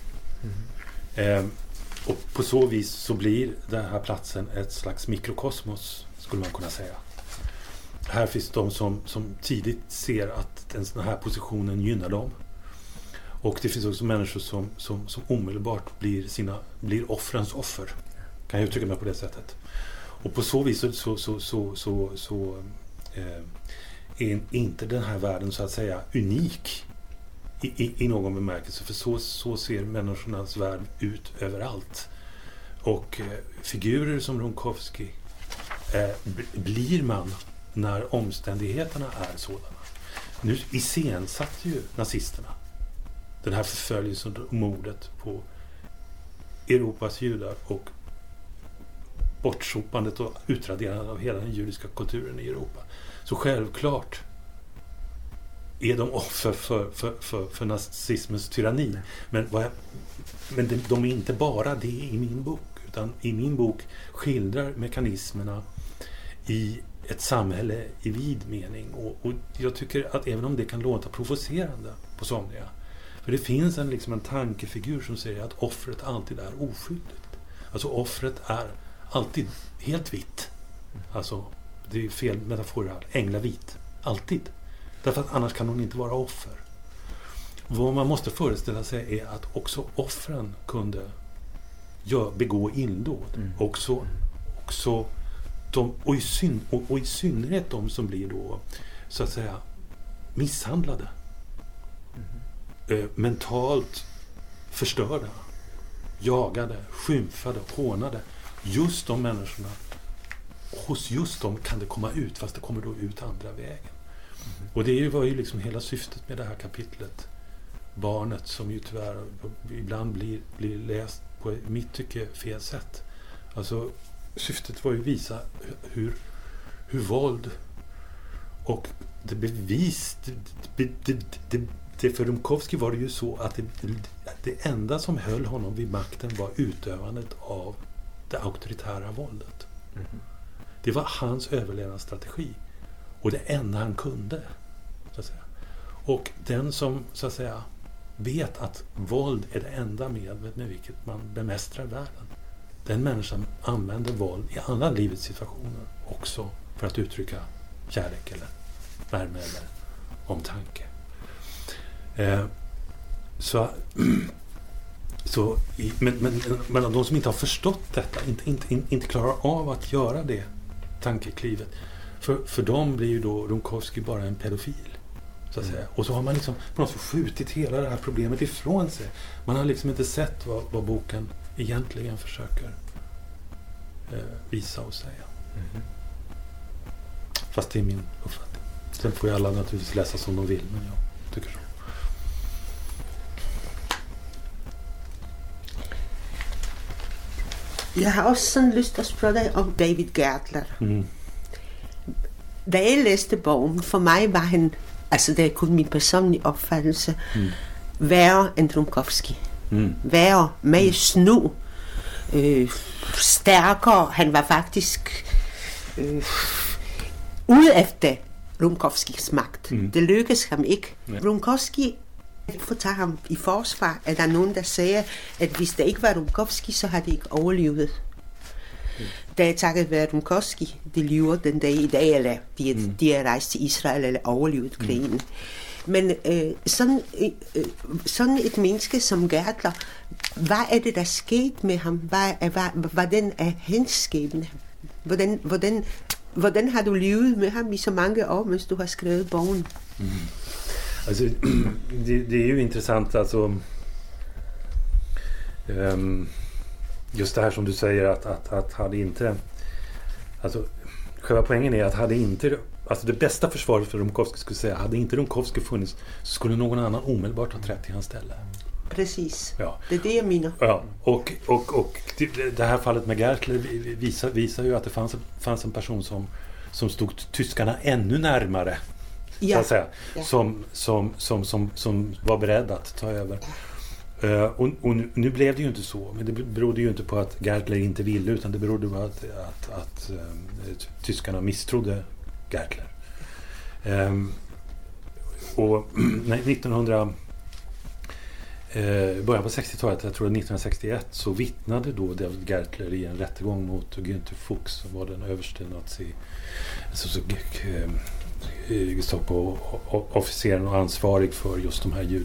[SPEAKER 4] Och på så vis så blir den här platsen ett slags mikrokosmos, skulle man kunna säga. Här finns de som tidigt ser att den här positionen gynnar dem. Och det finns också människor som omedelbart blir offrens offer. Kan jag uttrycka mig på det sättet. Och på så vis så är inte den här världen så att säga unik i någon bemärkelse. För så ser människornas värld ut överallt. Och figurer som Rumkowski blir man när omständigheterna är sådana. Nu iscensatte ju nazisterna den här förföljelsen och mordet på Europas judar och bortsopandet och utraderandet av hela den judiska kulturen i Europa. Så självklart är de offer för nazismens tyranni. Men de är inte bara det i min bok, utan i min bok skildrar mekanismerna i ett samhälle i vid mening. Och jag tycker att även om det kan låta provocerande på somliga, för det finns en tankefigur som säger att offret alltid är oskyldigt. Alltså offret är alltid helt vitt. Alltså, det är fel metafor här. Änglavit. Alltid. Därför att annars kan hon inte vara offer. Vad man måste föreställa sig är att också offren kunde begå illdåd. Också de, och i synnerhet de som blir då så att säga misshandlade. Mentalt förstörda. Jagade, skymfade, hånade. Just de människorna, hos just dem kan det komma ut, fast det kommer då ut andra vägen. Och det var ju liksom hela syftet med det här kapitlet. Barnet som ju tyvärr ibland blir läst på mitt tycke fel sätt. Alltså syftet var ju att visa hur våld och det bevis det för Rumkowski var det ju så att det enda som höll honom vid makten var utövandet av det auktoritära våldet. Det var hans överlevnadsstrategi och det enda han kunde, så att säga. Och den som så att säga vet att våld är det enda medlet med vilket man bemästrar världen, den människan använder våld i alla livets situationer också för att uttrycka kärlek eller värme eller omtanke. Men de som inte har förstått detta, inte klarar av att göra det tankeklivet. För dem blir ju då Rumkowski bara en pedofil. Så att säga. Och så har man liksom på något sätt skjutit hela det här problemet ifrån sig. Man har liksom inte sett vad boken egentligen försöker visa och säga. Fast det är min uppfattning. Sen får ju alla naturligtvis läsa som de vill, men jag tycker så.
[SPEAKER 2] Jeg har også sådan lyst at spørge dig om David Gertler. Da jeg læste bogen, for mig var han, altså det er kun min personlige opfattelse, værre end Rumkowski. Værre, mere snu, stærkere. Han var faktisk ude efter Rumkowskis magt. Det lykkedes ham ikke. Rumkowski, for at tage ham i forsvar, er der nogen, der siger, at hvis det ikke var Rumkowski, så har de ikke overlevet. Det er takket være Rumkowski, de lever den dag i dag, eller de er rejst til Israel, eller overlevet krigen. Men sådan et menneske som Gertler, hvad er det, der skete med ham? Hvordan er hans skæbne? Hvordan har du levet med ham i så mange år, mens du har skrevet bogen?
[SPEAKER 4] Alltså, det är ju intressant alltså, just det här som du säger att hade inte, alltså själva poängen är att hade inte, alltså det bästa försvaret för Rumkowski skulle säga, hade inte Rumkowski funnits så skulle någon annan omedelbart ha trätt i hans ställe.
[SPEAKER 2] Precis,
[SPEAKER 4] ja.
[SPEAKER 2] Det är det jag menar.
[SPEAKER 4] Ja, och det här fallet med Gertler visar ju att det fanns en person som stod tyskarna ännu närmare. Så att säga, som var beredd att ta över. Och nu blev det ju inte så, men det berodde ju inte på att Gertler inte ville, utan det berodde på att tyskarna misstrodde Gertler. Och början på 60-talet, jag tror 1961, så vittnade då David Gertler i en rättegång mot Günther Fuchs, som var den överste nazi, Gestapo-officeren och ansvarig för just de här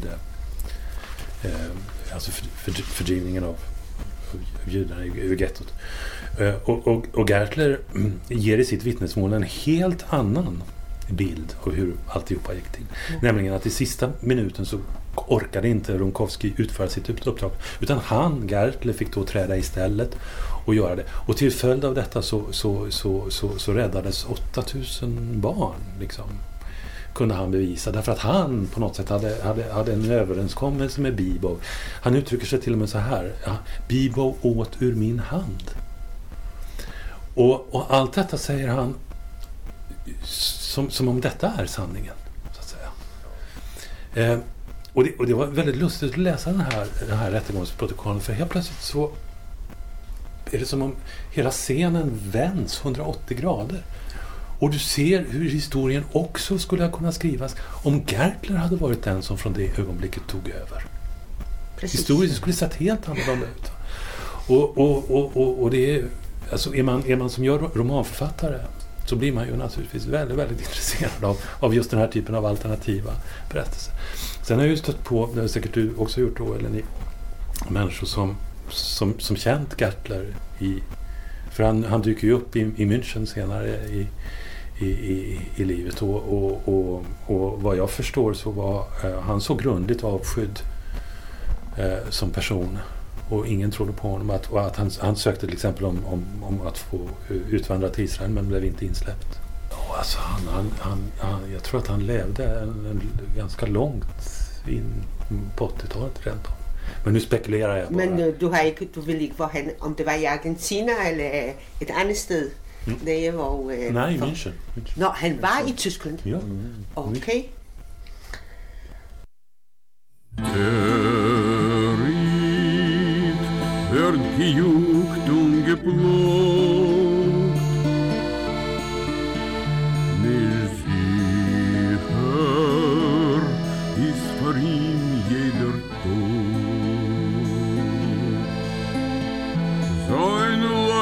[SPEAKER 4] alltså fördrivningen av judarna i gettot. Och Gertler ger i sitt vittnesmål en helt annan bild av hur alltihopa gick till. Nämligen att i sista minuten så orkade inte Rumkowski utföra sitt uppdrag, utan Gertler fick då träda istället och göra det. Och till följd av detta så räddades 8000 barn liksom, kunde han bevisa, därför att han på något sätt hade en överenskommelse med Bibo. Han uttrycker sig till och med så här: Bibo åt ur min hand. Och allt detta säger han som om detta är sanningen, så att säga. Och det var väldigt lustigt att läsa den här rättegångsprotokollen, för helt plötsligt så är det som om hela scenen vänds 180 grader. Och du ser hur historien också skulle ha kunnat skrivas om Gertler hade varit den som från det ögonblicket tog över. Precis. Historien skulle sett helt annorlunda ut. Och det är, alltså är man som gör romanförfattare, så blir man ju naturligtvis väldigt, väldigt intresserad av just den här typen av alternativa berättelser. Sen har jag ju stött på, det har säkert du också gjort då, eller ni, människor som känt Gertler för han dyker ju upp i München senare i livet, och vad jag förstår så var han så grundligt avskydd som person, och ingen trodde på honom, att han sökte till exempel om att få utvandra till Israel, men blev inte insläppt. Alltså jag tror att han levde ganska långt in på 80-talet rent av. Men nu spekulerar jag bara.
[SPEAKER 2] Men du vill inte vara om det var i Argentina eller ett annat sted? Det var
[SPEAKER 4] nej, i München.
[SPEAKER 2] Nå, han var i Tyskland?
[SPEAKER 4] Ja.
[SPEAKER 2] Okej.
[SPEAKER 5] Wird gejuckt und geplont, nicht sicher ist für ihn jeder Tod. Sein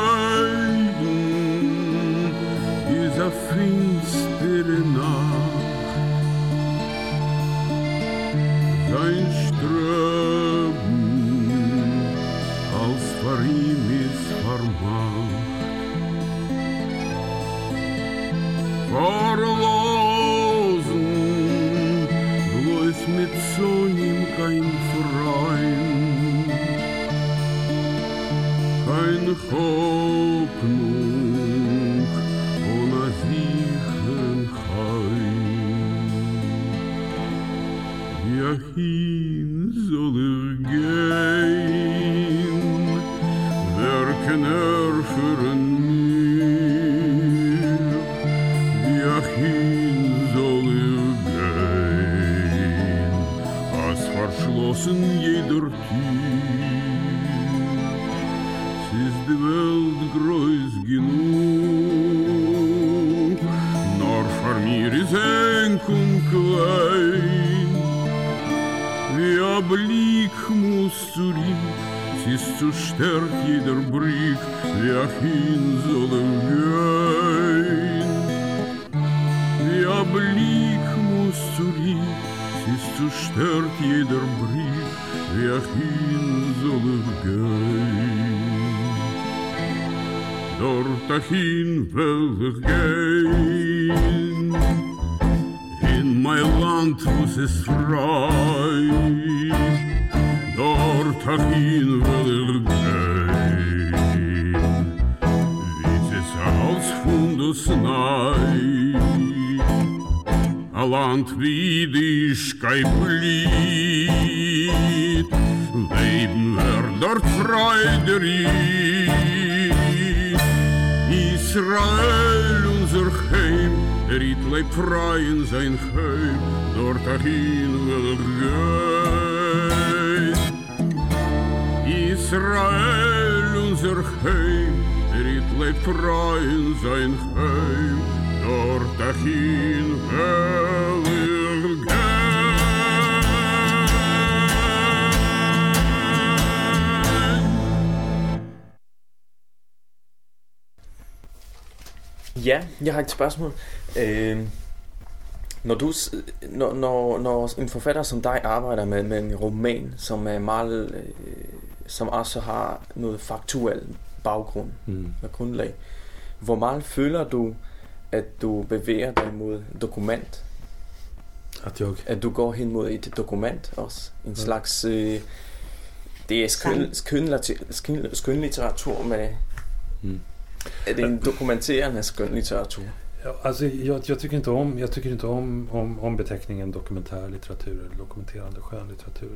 [SPEAKER 5] Leiden ist eine finstere Nacht, sein Streben als für ihn ist Vermacht. ein Hoffnung ohne Sicherheit. Wohin soll gehen? Wer kann führen mir? Wohin soll gehen? Als verschlossen jeder die Welt groß genug, nur für mir ist eng und klein. Wie ein Blick muss zurück, sie ist zerstört jeder Brick, wohin soll gehen? Wie ein Blick muss zurück, sie ist zerstört jeder Brick, wohin soll gehen? Dort dahin will ich gehen, in mein Land, wo es ist frei. Dort dahin will ich gehen, wie es als Fundus nei. Ein Land wie die Scheiblied, Leben wird dort frei geriet. Israel, unser Heim, Ried lebt frei in sein Heim, dort dahin will ich gehen. Israel, unser Heim, Ried lebt frei in sein Heim, dort dahin will ich gehen.
[SPEAKER 1] Ja, jeg har et spørgsmål. Når en forfatter som dig arbejder med en roman, som er meget, som også har noget faktuel baggrund og grundlag, hvor meget føler du, at du bevæger dig mod dokument? At du går hen mod et dokument også? En slags... det er skønlitteratur med... Är det en dokumenterande skönlitteratur?
[SPEAKER 4] Ja, alltså jag tycker inte om beteckningen dokumentär litteratur eller dokumenterande skönlitteratur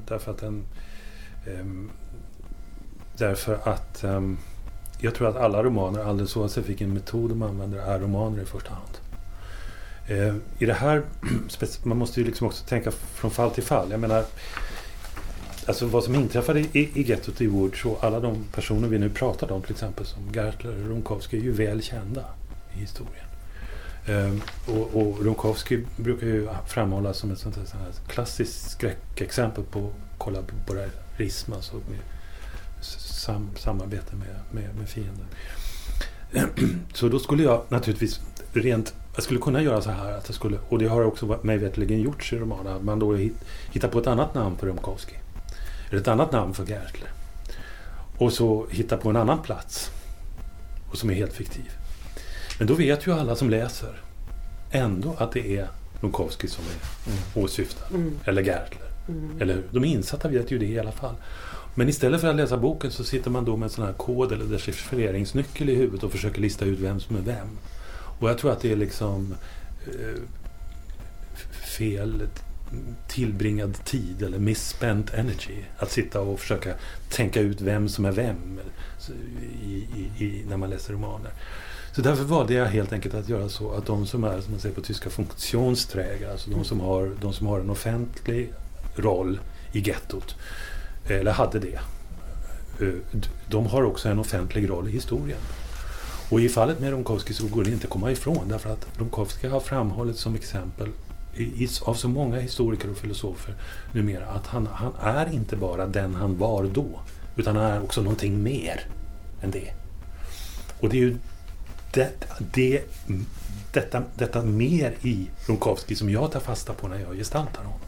[SPEAKER 4] därför att jag tror att alla romaner, alldeles oavsett vilken metod de använder, är romaner i första hand. I det här man måste ju liksom också tänka från fall till fall. Jag menar, alltså vad som inträffade i gettot i Łódź, så alla de personer vi nu pratar om, till exempel som Gertler och Rumkowski, är ju väl kända i historien. Och Rumkowski brukar ju framhållas som ett sånt här klassiskt skräckexempel på kollaborarism, alltså med samarbete med fienden. Så då skulle jag naturligtvis jag skulle kunna göra så här att jag skulle, och det har också mig vetligen gjorts i romanen, att man då hittar på ett annat namn för Rumkowski eller ett annat namn för Gertler och så hittar på en annan plats och som är helt fiktiv. Men då vet ju alla som läser ändå att det är Rumkowski som är åsyftad eller Gertler. Eller hur? De insatta vet ju det i alla fall. Men istället för att läsa boken så sitter man då med en sån här kod eller dechiffreringsnyckel i huvudet och försöker lista ut vem som är vem. Och jag tror att det är liksom fel tillbringad tid eller misspent energy att sitta och försöka tänka ut vem som är vem när man läser romaner. Så därför valde jag helt enkelt att göra så att de som är, som man säger på tyska, funktionsträger, alltså de som har en offentlig roll i gettot, eller hade det, de har också en offentlig roll i historien. Och i fallet med Rumkowski så går det inte att komma ifrån, därför att Rumkowski har framhållit som exempel av så många historiker och filosofer numera att han är inte bara den han var då, utan han är också någonting mer än det. Och det är ju detta mer i Rumkowski som jag tar fasta på när jag gestaltar honom.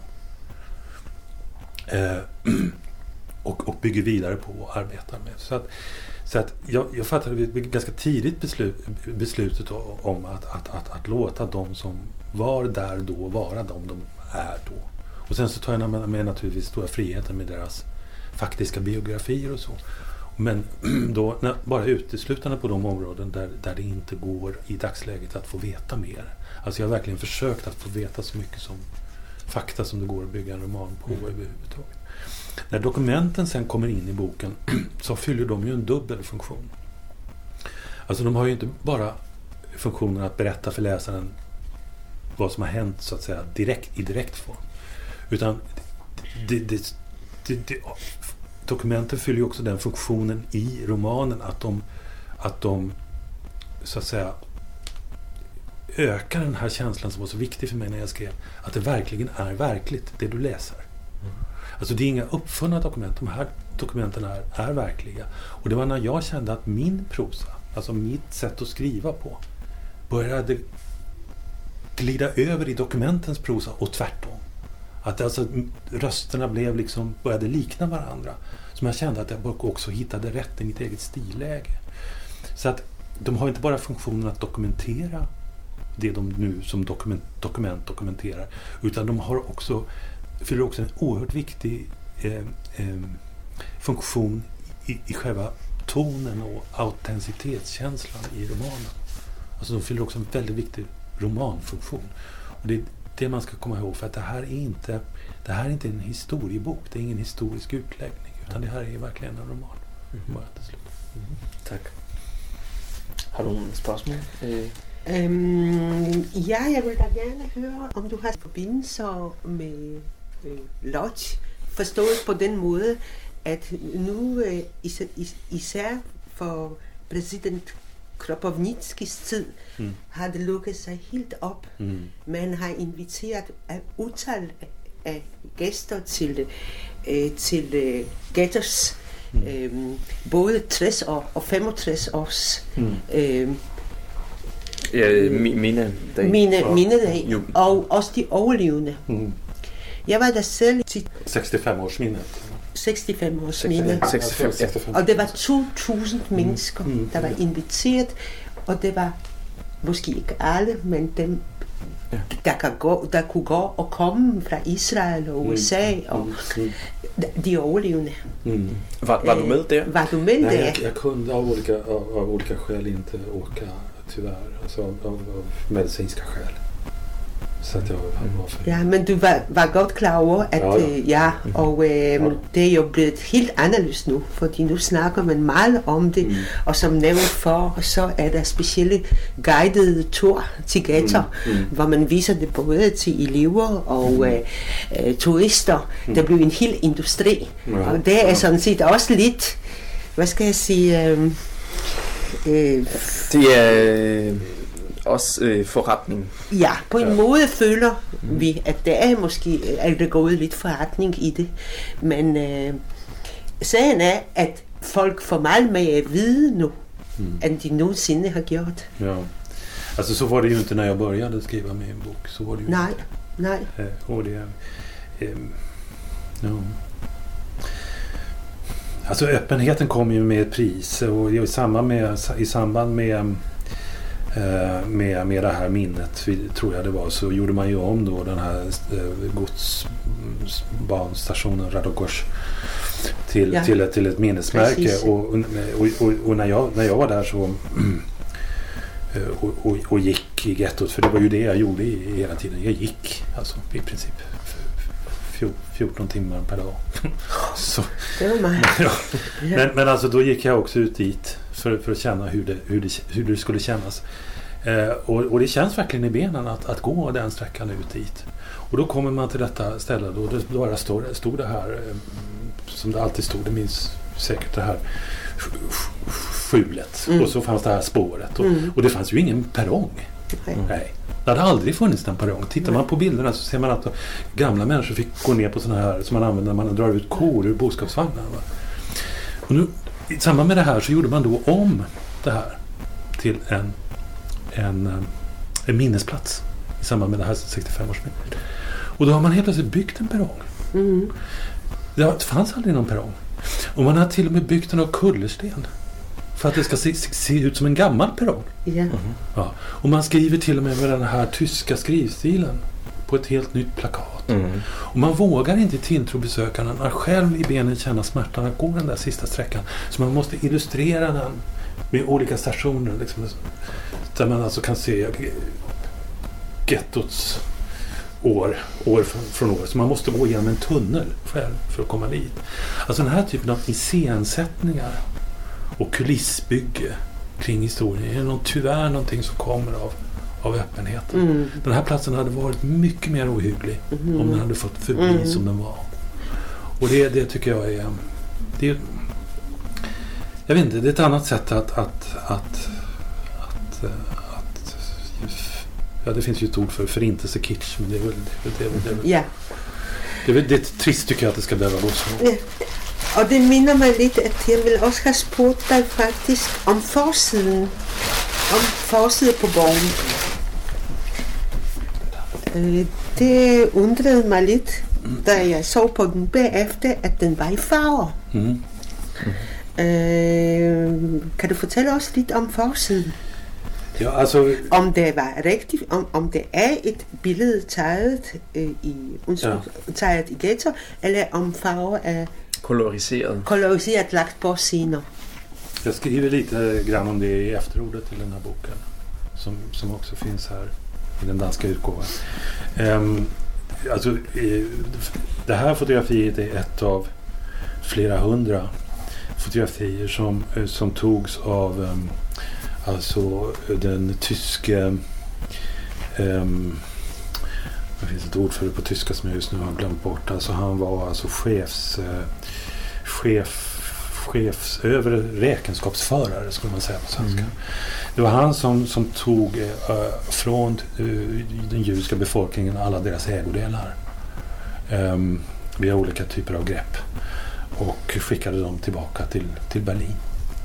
[SPEAKER 4] Och bygger vidare på och arbetar med. Så att jag fattade ganska tidigt beslutet om att låta de som var där då vara de är då. Och sen så tar jag med naturligtvis stora friheten med deras faktiska biografier och så. Men då bara uteslutande på de områden där det inte går i dagsläget att få veta mer. Alltså jag har verkligen försökt att få veta så mycket som fakta som det går att bygga en roman på överhuvudtaget. När dokumenten sen kommer in i boken så fyller de ju en dubbel funktion. Alltså de har ju inte bara funktionen att berätta för läsaren vad som har hänt så att säga i direkt form. Utan dokumenten fyller ju också den funktionen i romanen att de så att säga ökar den här känslan som var så viktig för mig när jag skrev, att det verkligen är verkligt det du läser. Alltså det är inga uppfunna dokument, de här dokumenten är verkliga. Och det var när jag kände att min prosa, alltså mitt sätt att skriva på, började glida över i dokumentens prosa och tvärtom. Att alltså rösterna började likna varandra. Som jag kände att jag också hittade rätt i mitt eget stilläge. Så att de har inte bara funktionen att dokumentera det de nu som dokument dokumenterar, utan de har fyller också en oerhört viktig funktion i själva tonen och autenticitetskänslan i romanen. Alltså de fyller också en väldigt viktig romanfunktion. Och det är det man ska komma ihåg, för att det här är inte en historiebok, det är ingen historisk utläggning, utan det här är verkligen en roman. Bara till slut.
[SPEAKER 1] Tack. Har du någon spørgsmål?
[SPEAKER 2] Ja, jeg vil da gerne høre, om du har forbindelser med Lodz, forstået på den måde, at nu især for præsident Kropotnickis tid har det lukket sig helt op. Man har inviteret utal af gæster til Ghettos både 60 og 65 års mindedag, og også de overlevende. Jeg var der selv til
[SPEAKER 4] 65-årsminnet.
[SPEAKER 2] 65-årsmindet, og det var 2.000 mennesker, der var inviteret, og det var måske ikke alle, men dem, der kunne gå og komme fra Israel og USA og de overlevende.
[SPEAKER 1] Var du med där?
[SPEAKER 2] Var du med där?
[SPEAKER 4] Jag kunde av olika skäl inte åka, tyvärr, alltså av medicinska skäl. Så att jag var för...
[SPEAKER 2] Ja, men du var godt klar over, at og det er jo blevet helt anderledes nu, fordi nu snakker man meget om det, og som nævnt for, så er der specielle guidede tur til Ghetto, hvor man viser det både til elever og turister. Der blev en hel industri, og det er sådan set også lidt, hvad skal jeg sige,
[SPEAKER 1] det er også forretning.
[SPEAKER 2] Ja, på en måde føler vi, at der er måske gået lidt forretning i det. Men sagen er, at folk får meget mere at vide nu, end de nogensinde har gjort.
[SPEAKER 4] Ja, alltså så var det ju inte när jag började skriva med en bok. Så var det ju
[SPEAKER 2] Nej.
[SPEAKER 4] Och det... Alltså öppenheten kom ju med ett pris, och i samband med det här minnet, tror jag det var, så gjorde man ju om då den här godsbanstationen Radogorsk till ett minnesmärke. Och när jag var där så och gick i gettot, för det var ju det jag gjorde hela tiden. Jag gick alltså i princip 14 timmar per dag. Så,
[SPEAKER 2] det var man.
[SPEAKER 4] Men alltså då gick jag också ut dit för att känna hur det skulle kännas. Och det känns verkligen i benen att gå den sträckan ut dit. Och då kommer man till detta ställe då det bara stod det här som det alltid stod, det minns säkert det här skjulet. Och så fanns det här spåret. Och det fanns ju ingen perrong. Nej. Det hade aldrig funnits en perrong. Tittar man på bilderna så ser man att gamla människor fick gå ner på såna här som man använder när man drar ut kor ur boskapsvagnar. Och nu i samband med det här så gjorde man då om det här till en minnesplats i samband med det här 65-årsminnet. Och då har man helt plötsligt byggt en perrong. Det fanns aldrig någon perrong. Och man har till och med byggt den av kullersten för att det ska se ut som en gammal perrong.
[SPEAKER 2] Ja.
[SPEAKER 4] Ja. Och man skriver till och med den här tyska skrivstilen på ett helt nytt plakat. Och man vågar inte tilltro besökaren att själv i benen känna smärtan att gå den där sista sträckan. Så man måste illustrera den med olika stationer liksom, där man alltså kan se gettots år från år. Så man måste gå igenom en tunnel själv för att komma dit. Alltså den här typen av iscensättningar och kulissbygge kring historien är tyvärr någonting som kommer av öppenheten. Den här platsen hade varit mycket mer ohygglig om den hade fått förbli som den var. Och det tycker jag är... jag vet inte, det är ett annat sätt att ja, det finns ju ett ord för förintelsekitsch, men det är väl trist tycker jag att det ska behöva gå så.
[SPEAKER 2] Ja. Och det minner mig lite att jag vill också ha spurgt dig faktiskt om försidan på bogen. Det undrede mig lite da jag såg på den bagefter att den var i farver. Kan du fortælle os lite om försidan?
[SPEAKER 4] Ja, alltså,
[SPEAKER 2] om det var riktigt, om det är ett billede taget i Ghetto, eller om farver är koloriserat lagt på sidor.
[SPEAKER 4] Jag skriver lite grann om det i efterordet till den här boken som också finns här i den danska utgåvan. Alltså, det här fotografiet är ett av flera hundra fotografier som togs av alltså den tyske det finns ett ord för det på tyska som jag just nu har glömt bort. Alltså han var alltså räkenskapsförare skulle man säga på svenska. Det var han som tog från den judiska befolkningen alla deras ägodelar via olika typer av grepp och skickade dem tillbaka till Berlin.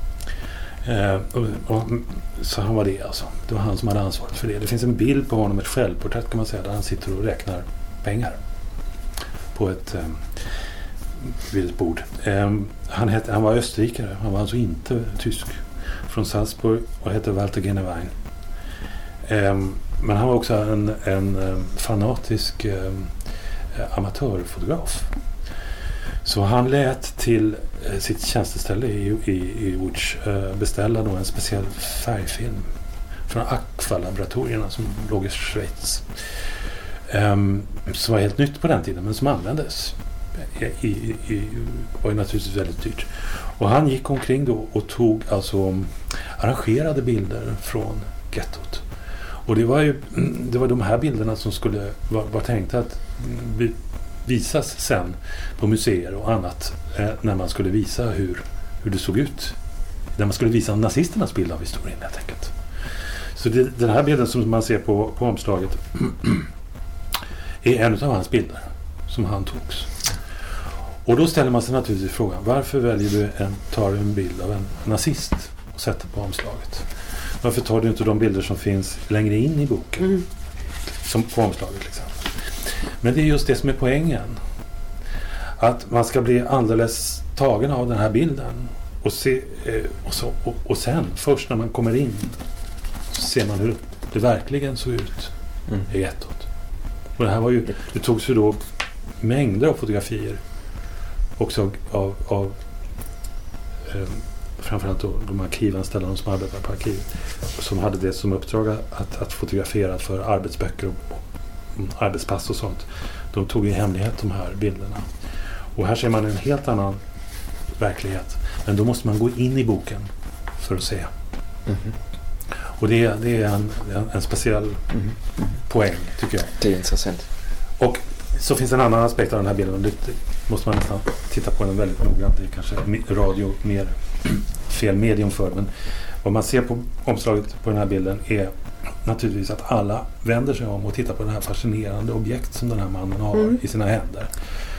[SPEAKER 4] Så han var det alltså. Det var han som hade ansvaret för det. Det finns en bild på honom, ett självporträtt kan man säga, där han sitter och räknar pengar på vid ett bord. Han var österrikare, han var alltså inte tysk, från Salzburg och hette Walter Genewein. Men han var också en fanatisk amatörfotograf. Så han lät till sitt tjänsteställe i Łódź beställa då en speciell färgfilm från Aqua-laboratorierna som låg i Schweiz. Som var helt nytt på den tiden, men som användes. Var ju naturligtvis väldigt dyrt. Och han gick omkring då och tog alltså arrangerade bilder från gettot. Och det var de här bilderna som skulle vara tänkta att visas sen på museer och annat när man skulle visa hur det såg ut. När man skulle visa nazisternas bild av historien helt enkelt. Så den här bilden som man ser på omslaget är en av hans bilder som han togs. Och då ställer man sig naturligtvis frågan, varför väljer du tar du en bild av en nazist och sätter på omslaget? Varför tar du inte de bilder som finns längre in i boken? Som på omslaget liksom. Men det är just det som är poängen. Att man ska bli alldeles tagen av den här bilden och se och sen först när man kommer in så ser man hur det verkligen såg ut i gettot. Och det här det togs ju då mängder av fotografier också av framförallt då de arkivanställda som arbetar på arkivet som hade det som uppdrag att fotografera för arbetsböcker och arbetspass och sånt. De tog i hemlighet de här bilderna. Och här ser man en helt annan verklighet. Men då måste man gå in i boken för att se. Och det är en speciell poäng tycker jag.
[SPEAKER 1] Det är intressant.
[SPEAKER 4] Och så finns en annan aspekt av den här bilden. Det måste man nästan titta på den väldigt noggrant. Det är kanske radio mer fel medium för. Men vad man ser på omslaget på den här bilden är naturligtvis att alla vänder sig om och tittar på det här fascinerande objekt som den här mannen har i sina händer.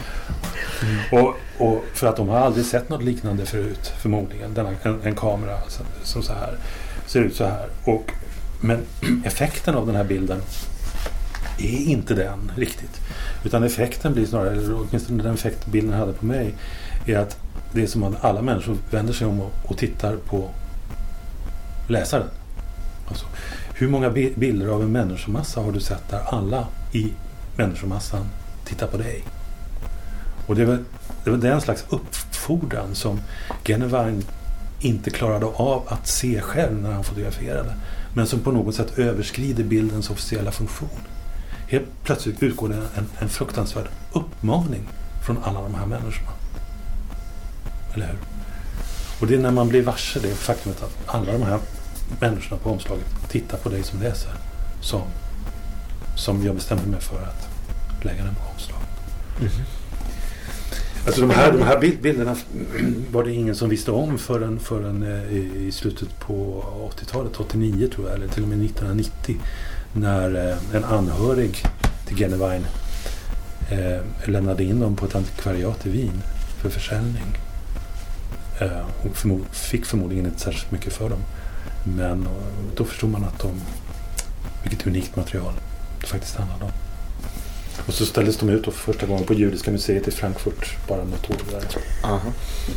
[SPEAKER 4] Och för att de har aldrig sett något liknande förut förmodligen. En kamera som så här ser ut så här. Men effekten av den här bilden är inte den riktigt. Utan effekten blir snarare, eller åtminstone den effekt bilden hade på mig, är att det är som att alla människor vänder sig om och tittar på läsaren. Alltså, hur många bilder av en människomassa har du sett där alla i människomassan tittar på dig. Och det var den slags uppfordran som Genevine inte klarade av att se själv när han fotograferade, men som på något sätt överskrider bildens officiella funktion. Helt plötsligt utgår det en fruktansvärd uppmaning från alla de här människorna. Eller hur? Och det är när man blir varse det faktumet att alla de här människorna på omslaget tittar på dig som läser som jag bestämde mig för att lägga den på omslaget. Mm-hmm. Alltså de här bilderna var det ingen som visste om förrän i slutet på 80-talet, 89 tror jag, eller till och med 1990, när en anhörig till Genevine lämnade in dem på ett antikvariat i Wien för försäljning. Och fick förmodligen inte särskilt mycket för dem. Men då förstod man att vilket unikt material det faktiskt handlade om. Och så ställdes de ut för första gången på Judiska museet i Frankfurt bara något år där.
[SPEAKER 1] Aha.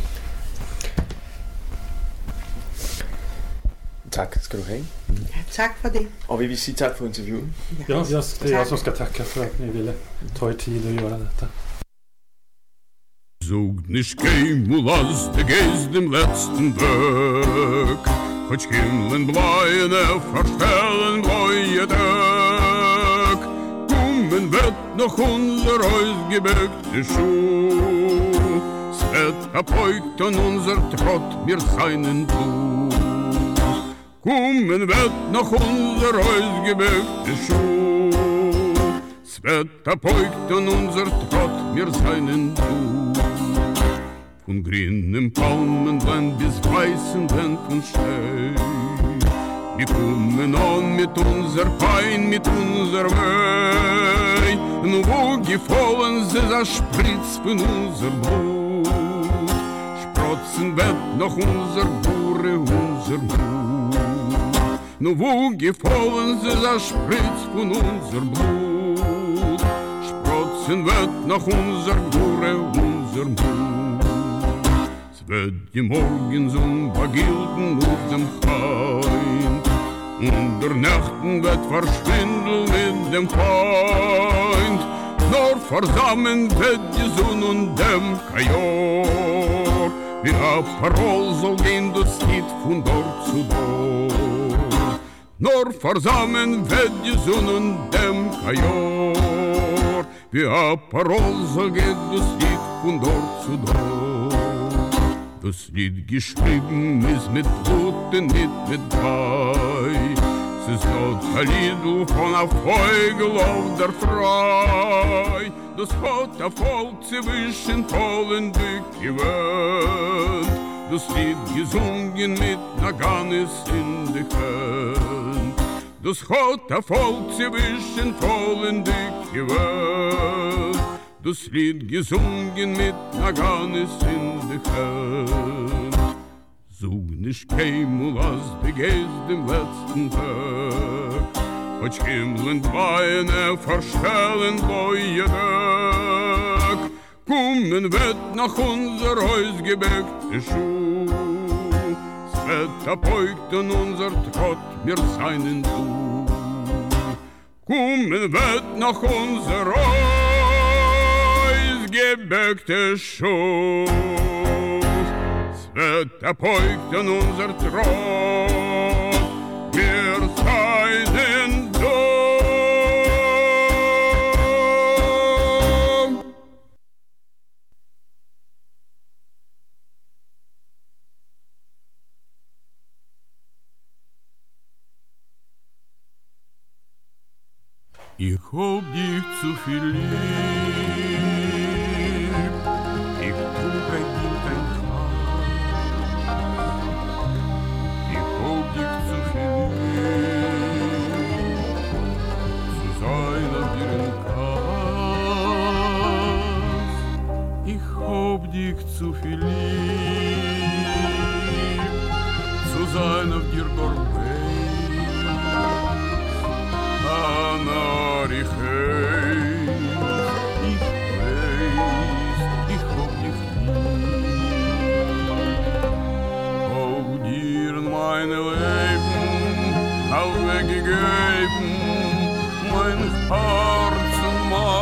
[SPEAKER 1] Tack ska du ha.
[SPEAKER 2] Tack för det.
[SPEAKER 1] Och vi vill säga tack för intervjun.
[SPEAKER 4] Ja, det är jag som ska tacka för att ni ville ta er tid att göra detta.
[SPEAKER 5] Zog nicht kein Last against dem letzten Tag. Хоть himlen bleine verstellen bleue Tag. Kommen wird noch unser ausgebückte Schuh. Svett abheugt an unser Trott mir seinen Tod. Kommen wird noch unser ausgebückte Schuh. Svett abheugt an unser Trott mir seinen Tod. Von grünen Palmenland bis weißen Land von Schnee. Wir kommen an mit unser Pein, mit unser Weh. Nur wo gefallen sie, das Spritz von unser Blut. Sprotzen wird noch unser Bure, unser Blut. Nur wo gefallen sie, das Spritz von unser Blut. Sprotzen wird noch unser Bure, unser Blut. Wird die Morgensonne vergilden auf dem Hain. Und der Nächten wird verschwindeln mit dem Feind. Nur versammeln wird die Sonne und dem Kajor. Wie ein Parol soll gehen das Lied von dort zu dort. Nur versammeln wird die Sonne und dem Kajor. Wie ein Parol soll gehen das Lied von dort zu dort. Das Lied geschrieben ist mit Blut und nicht mit Blei. Es ist laut ein Lied von einem Vogel auf der Frei. Das hat ein Volk zwischen Polen durchgewöhnt. Das Lied gesungen mit Naganis in die Hand. Das hat ein Volk zwischen Polen durchgewöhnt. Das Lied gesungen mit Naganis in die Hand. Sog nicht kein als du gehst dem letzten Tag. Хоть Himmel und Beine verstellen bleue Tag. Kommen wird nach unser ausgebückte Schuh. Es wird erbeugt an unser Trott mir seinen Du. Kommen wird nach unser ausgebückte Schuh. Es wird erbeugt an unser Trott mir seinen Du. Ich hab dich zu viel lieb, ich tu bei dir kein Kraft. Ich hab dich zu viel lieb, zu sein auf dir in Kass. Ich hab dich zu viel lieb, zu sein auf dir Gorbei. Ich weiß, ich hab dich lieb. Hab dir meine Leben all weggegeben, mein Herz und mein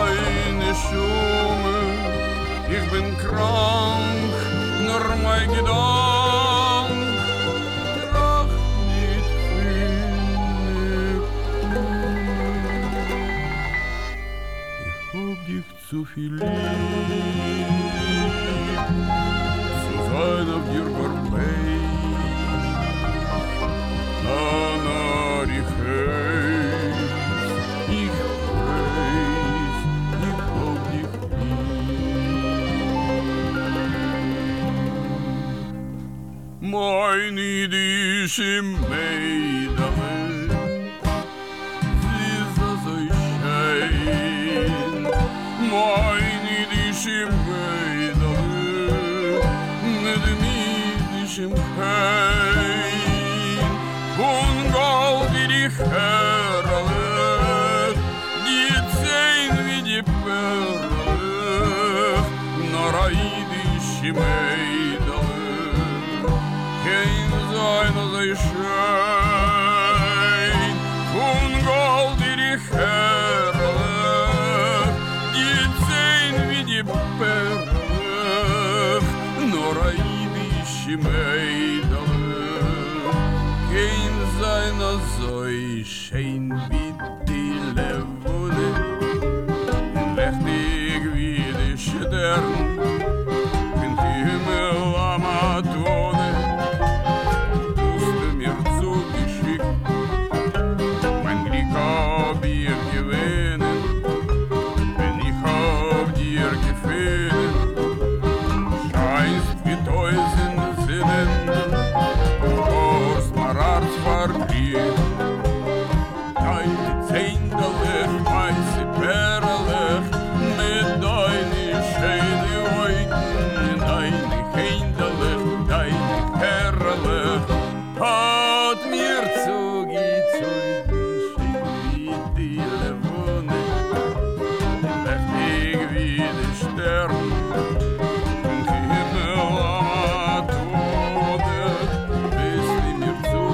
[SPEAKER 5] einer mein Gedank tracht nicht viel. Ich hab dich zu viel lieb, zu sein auf dir Gorbei. Ich hab dich lieb. Mein idische Mädel, sie ist so schön. Mein idische Mädel, mit niedischem Kein und Gold in die Herrlich, die Zehn wie die Perle, nur idische Mädel, kein seiner sei schön und Gold in die Herrlich, die Zehn wie die Perle, nur idische Mädel, kein seiner so schön wie die Levone, mächtig wie die Sterne, in Himmel am Atone, tust du mir zugeschickt, mein Glück hab ich gewinnen, wenn ich auf dir gefallen, scheinst wie tausend Zylinder, Verliert. Deine Zehnterlich, weiße Perlich, mit deine schöne Augen, deine Händerlich, deine Herrlich, hat mir zugezogen, schön wie die Levone, mächtig wie die Sterne, und Himmel am Atone, bist du mir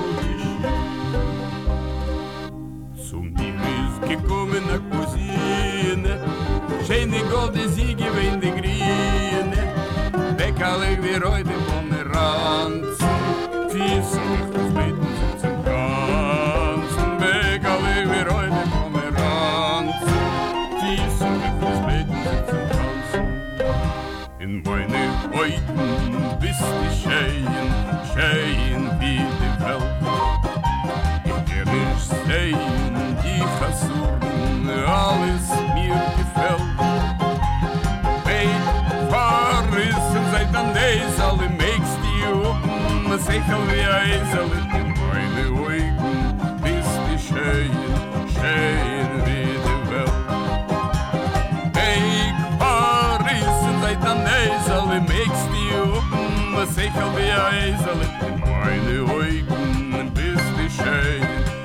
[SPEAKER 5] gekommen nach Cousine, schöne Golde, sie gewinnt die Grüne, Bäckerlich wie heute Pomeranzen, Füßen und Beten sind zum Tanzen, Bäckerlich wie heute Pomeranzen, Füßen und Beten sind zum Tanzen. In meine Augen bist du schön, schön wie die Welt. Ich kann nicht sehen, die Chasuren, alles mir gefällt. Hey, verrissen seid an des, alle mägst die Open, sicher wie Eisel in meine Augen, bist du schön, schön wie die Welt. Hey, verrissen seid an des, alle mägst die Open, sicher wie Eisel in meine Augen, bist du schön.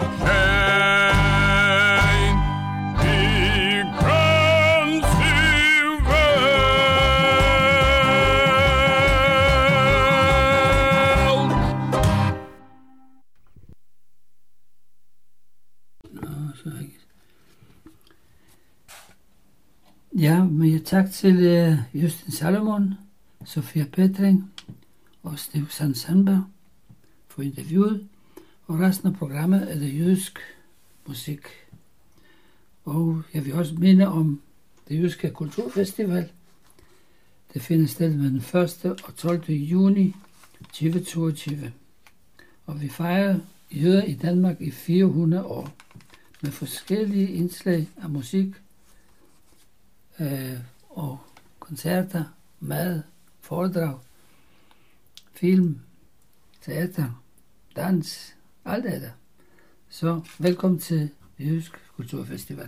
[SPEAKER 6] Ja, men tak til Justin Salomon, Sofia Petring og Steve Sandberg for interviewet, og resten af programmet er det jødisk musik. Og jeg vil også minde om det jødiske kulturfestival. Det finder sted med den 1. og 12. juni 2022. Og vi fejrer jøder i Danmark i 400 år med forskellige indslag af musik, og koncerter, mad, foredrag, film, teater, dans, alt det der. Så velkommen til Jysk Kulturfestival.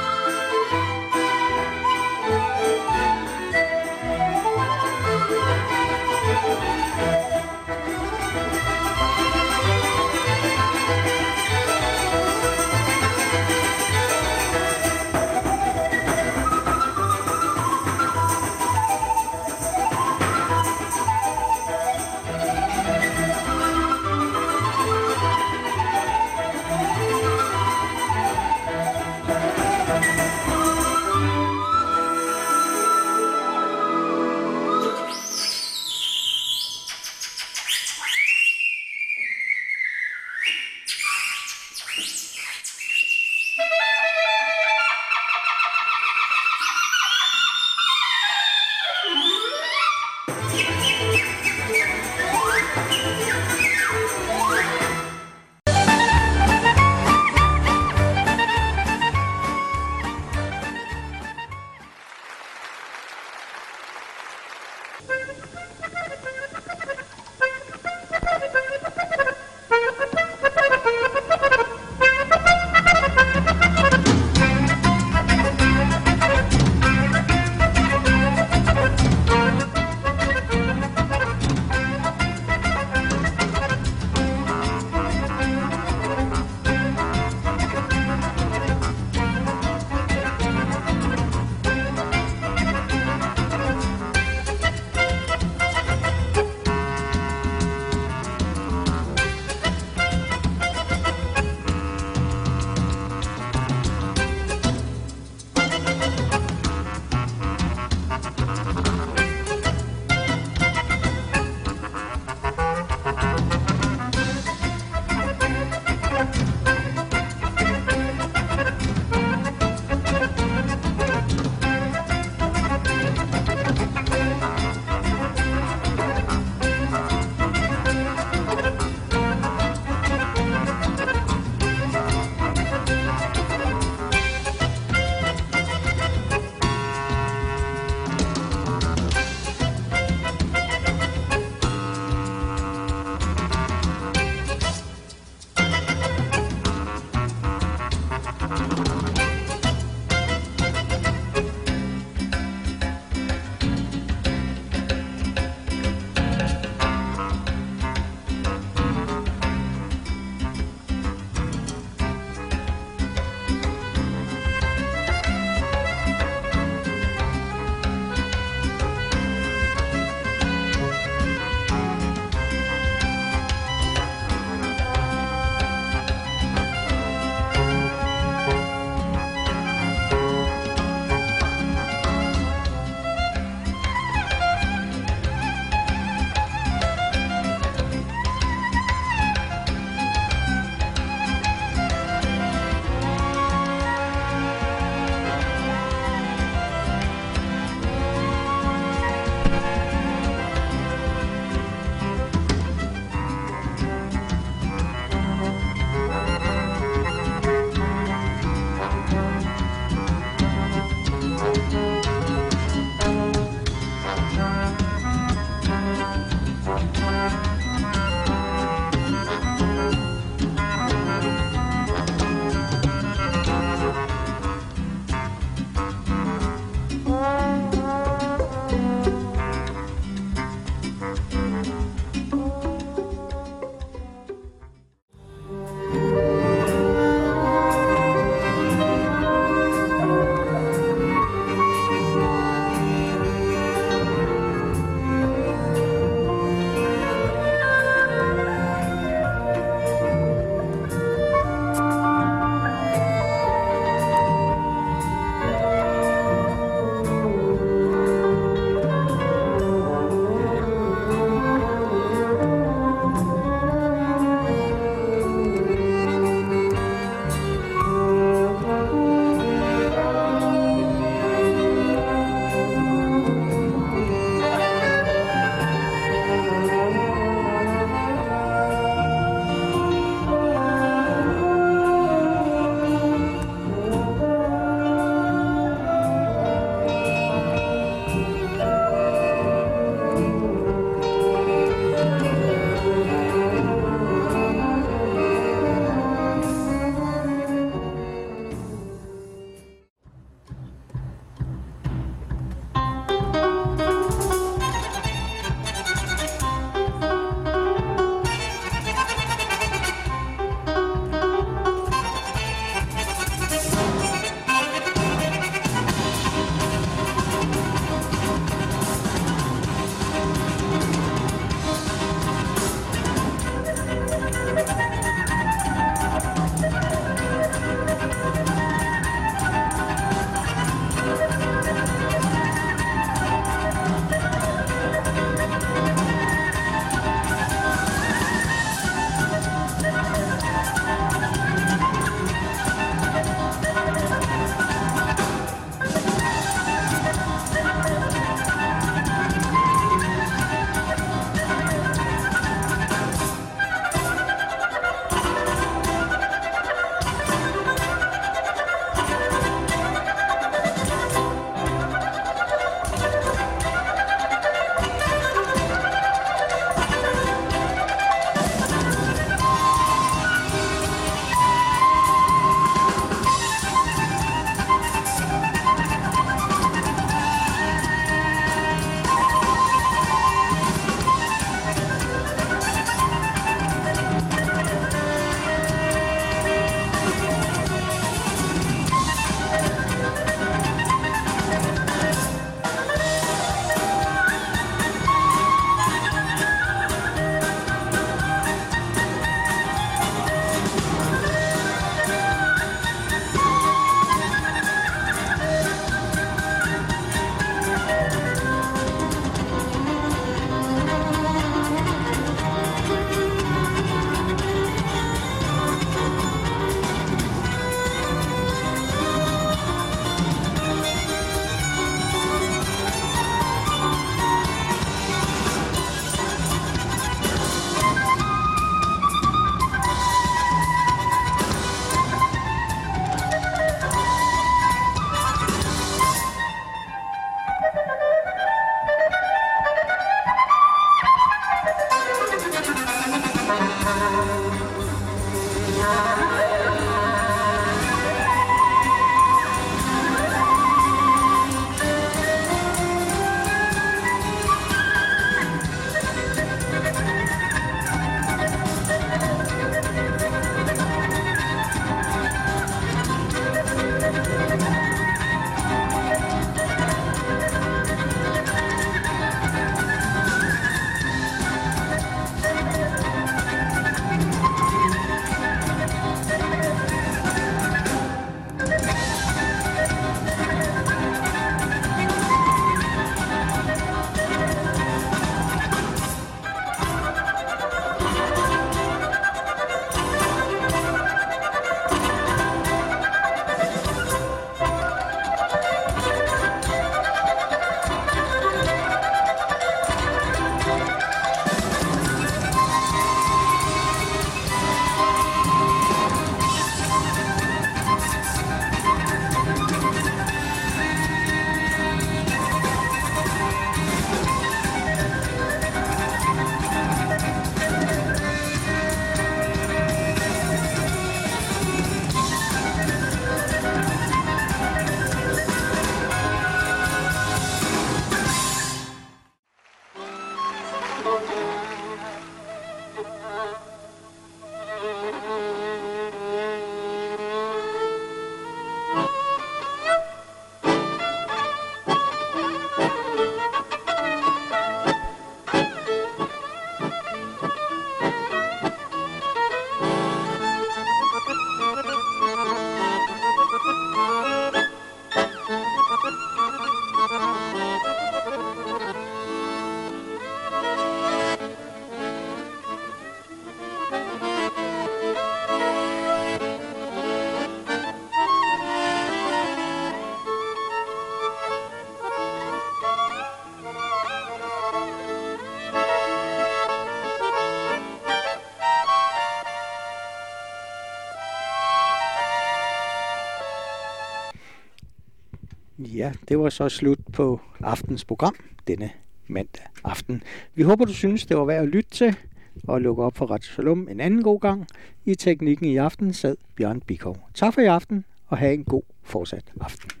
[SPEAKER 7] Ja, det var så slut på aftens program denne mandag aften. Vi håber, du synes, det var værd at lytte til og lukke op for Radio Salum en anden god gang. I teknikken i aften sad Bjørn Bikov. Tak for i aften, og have en god fortsat aften.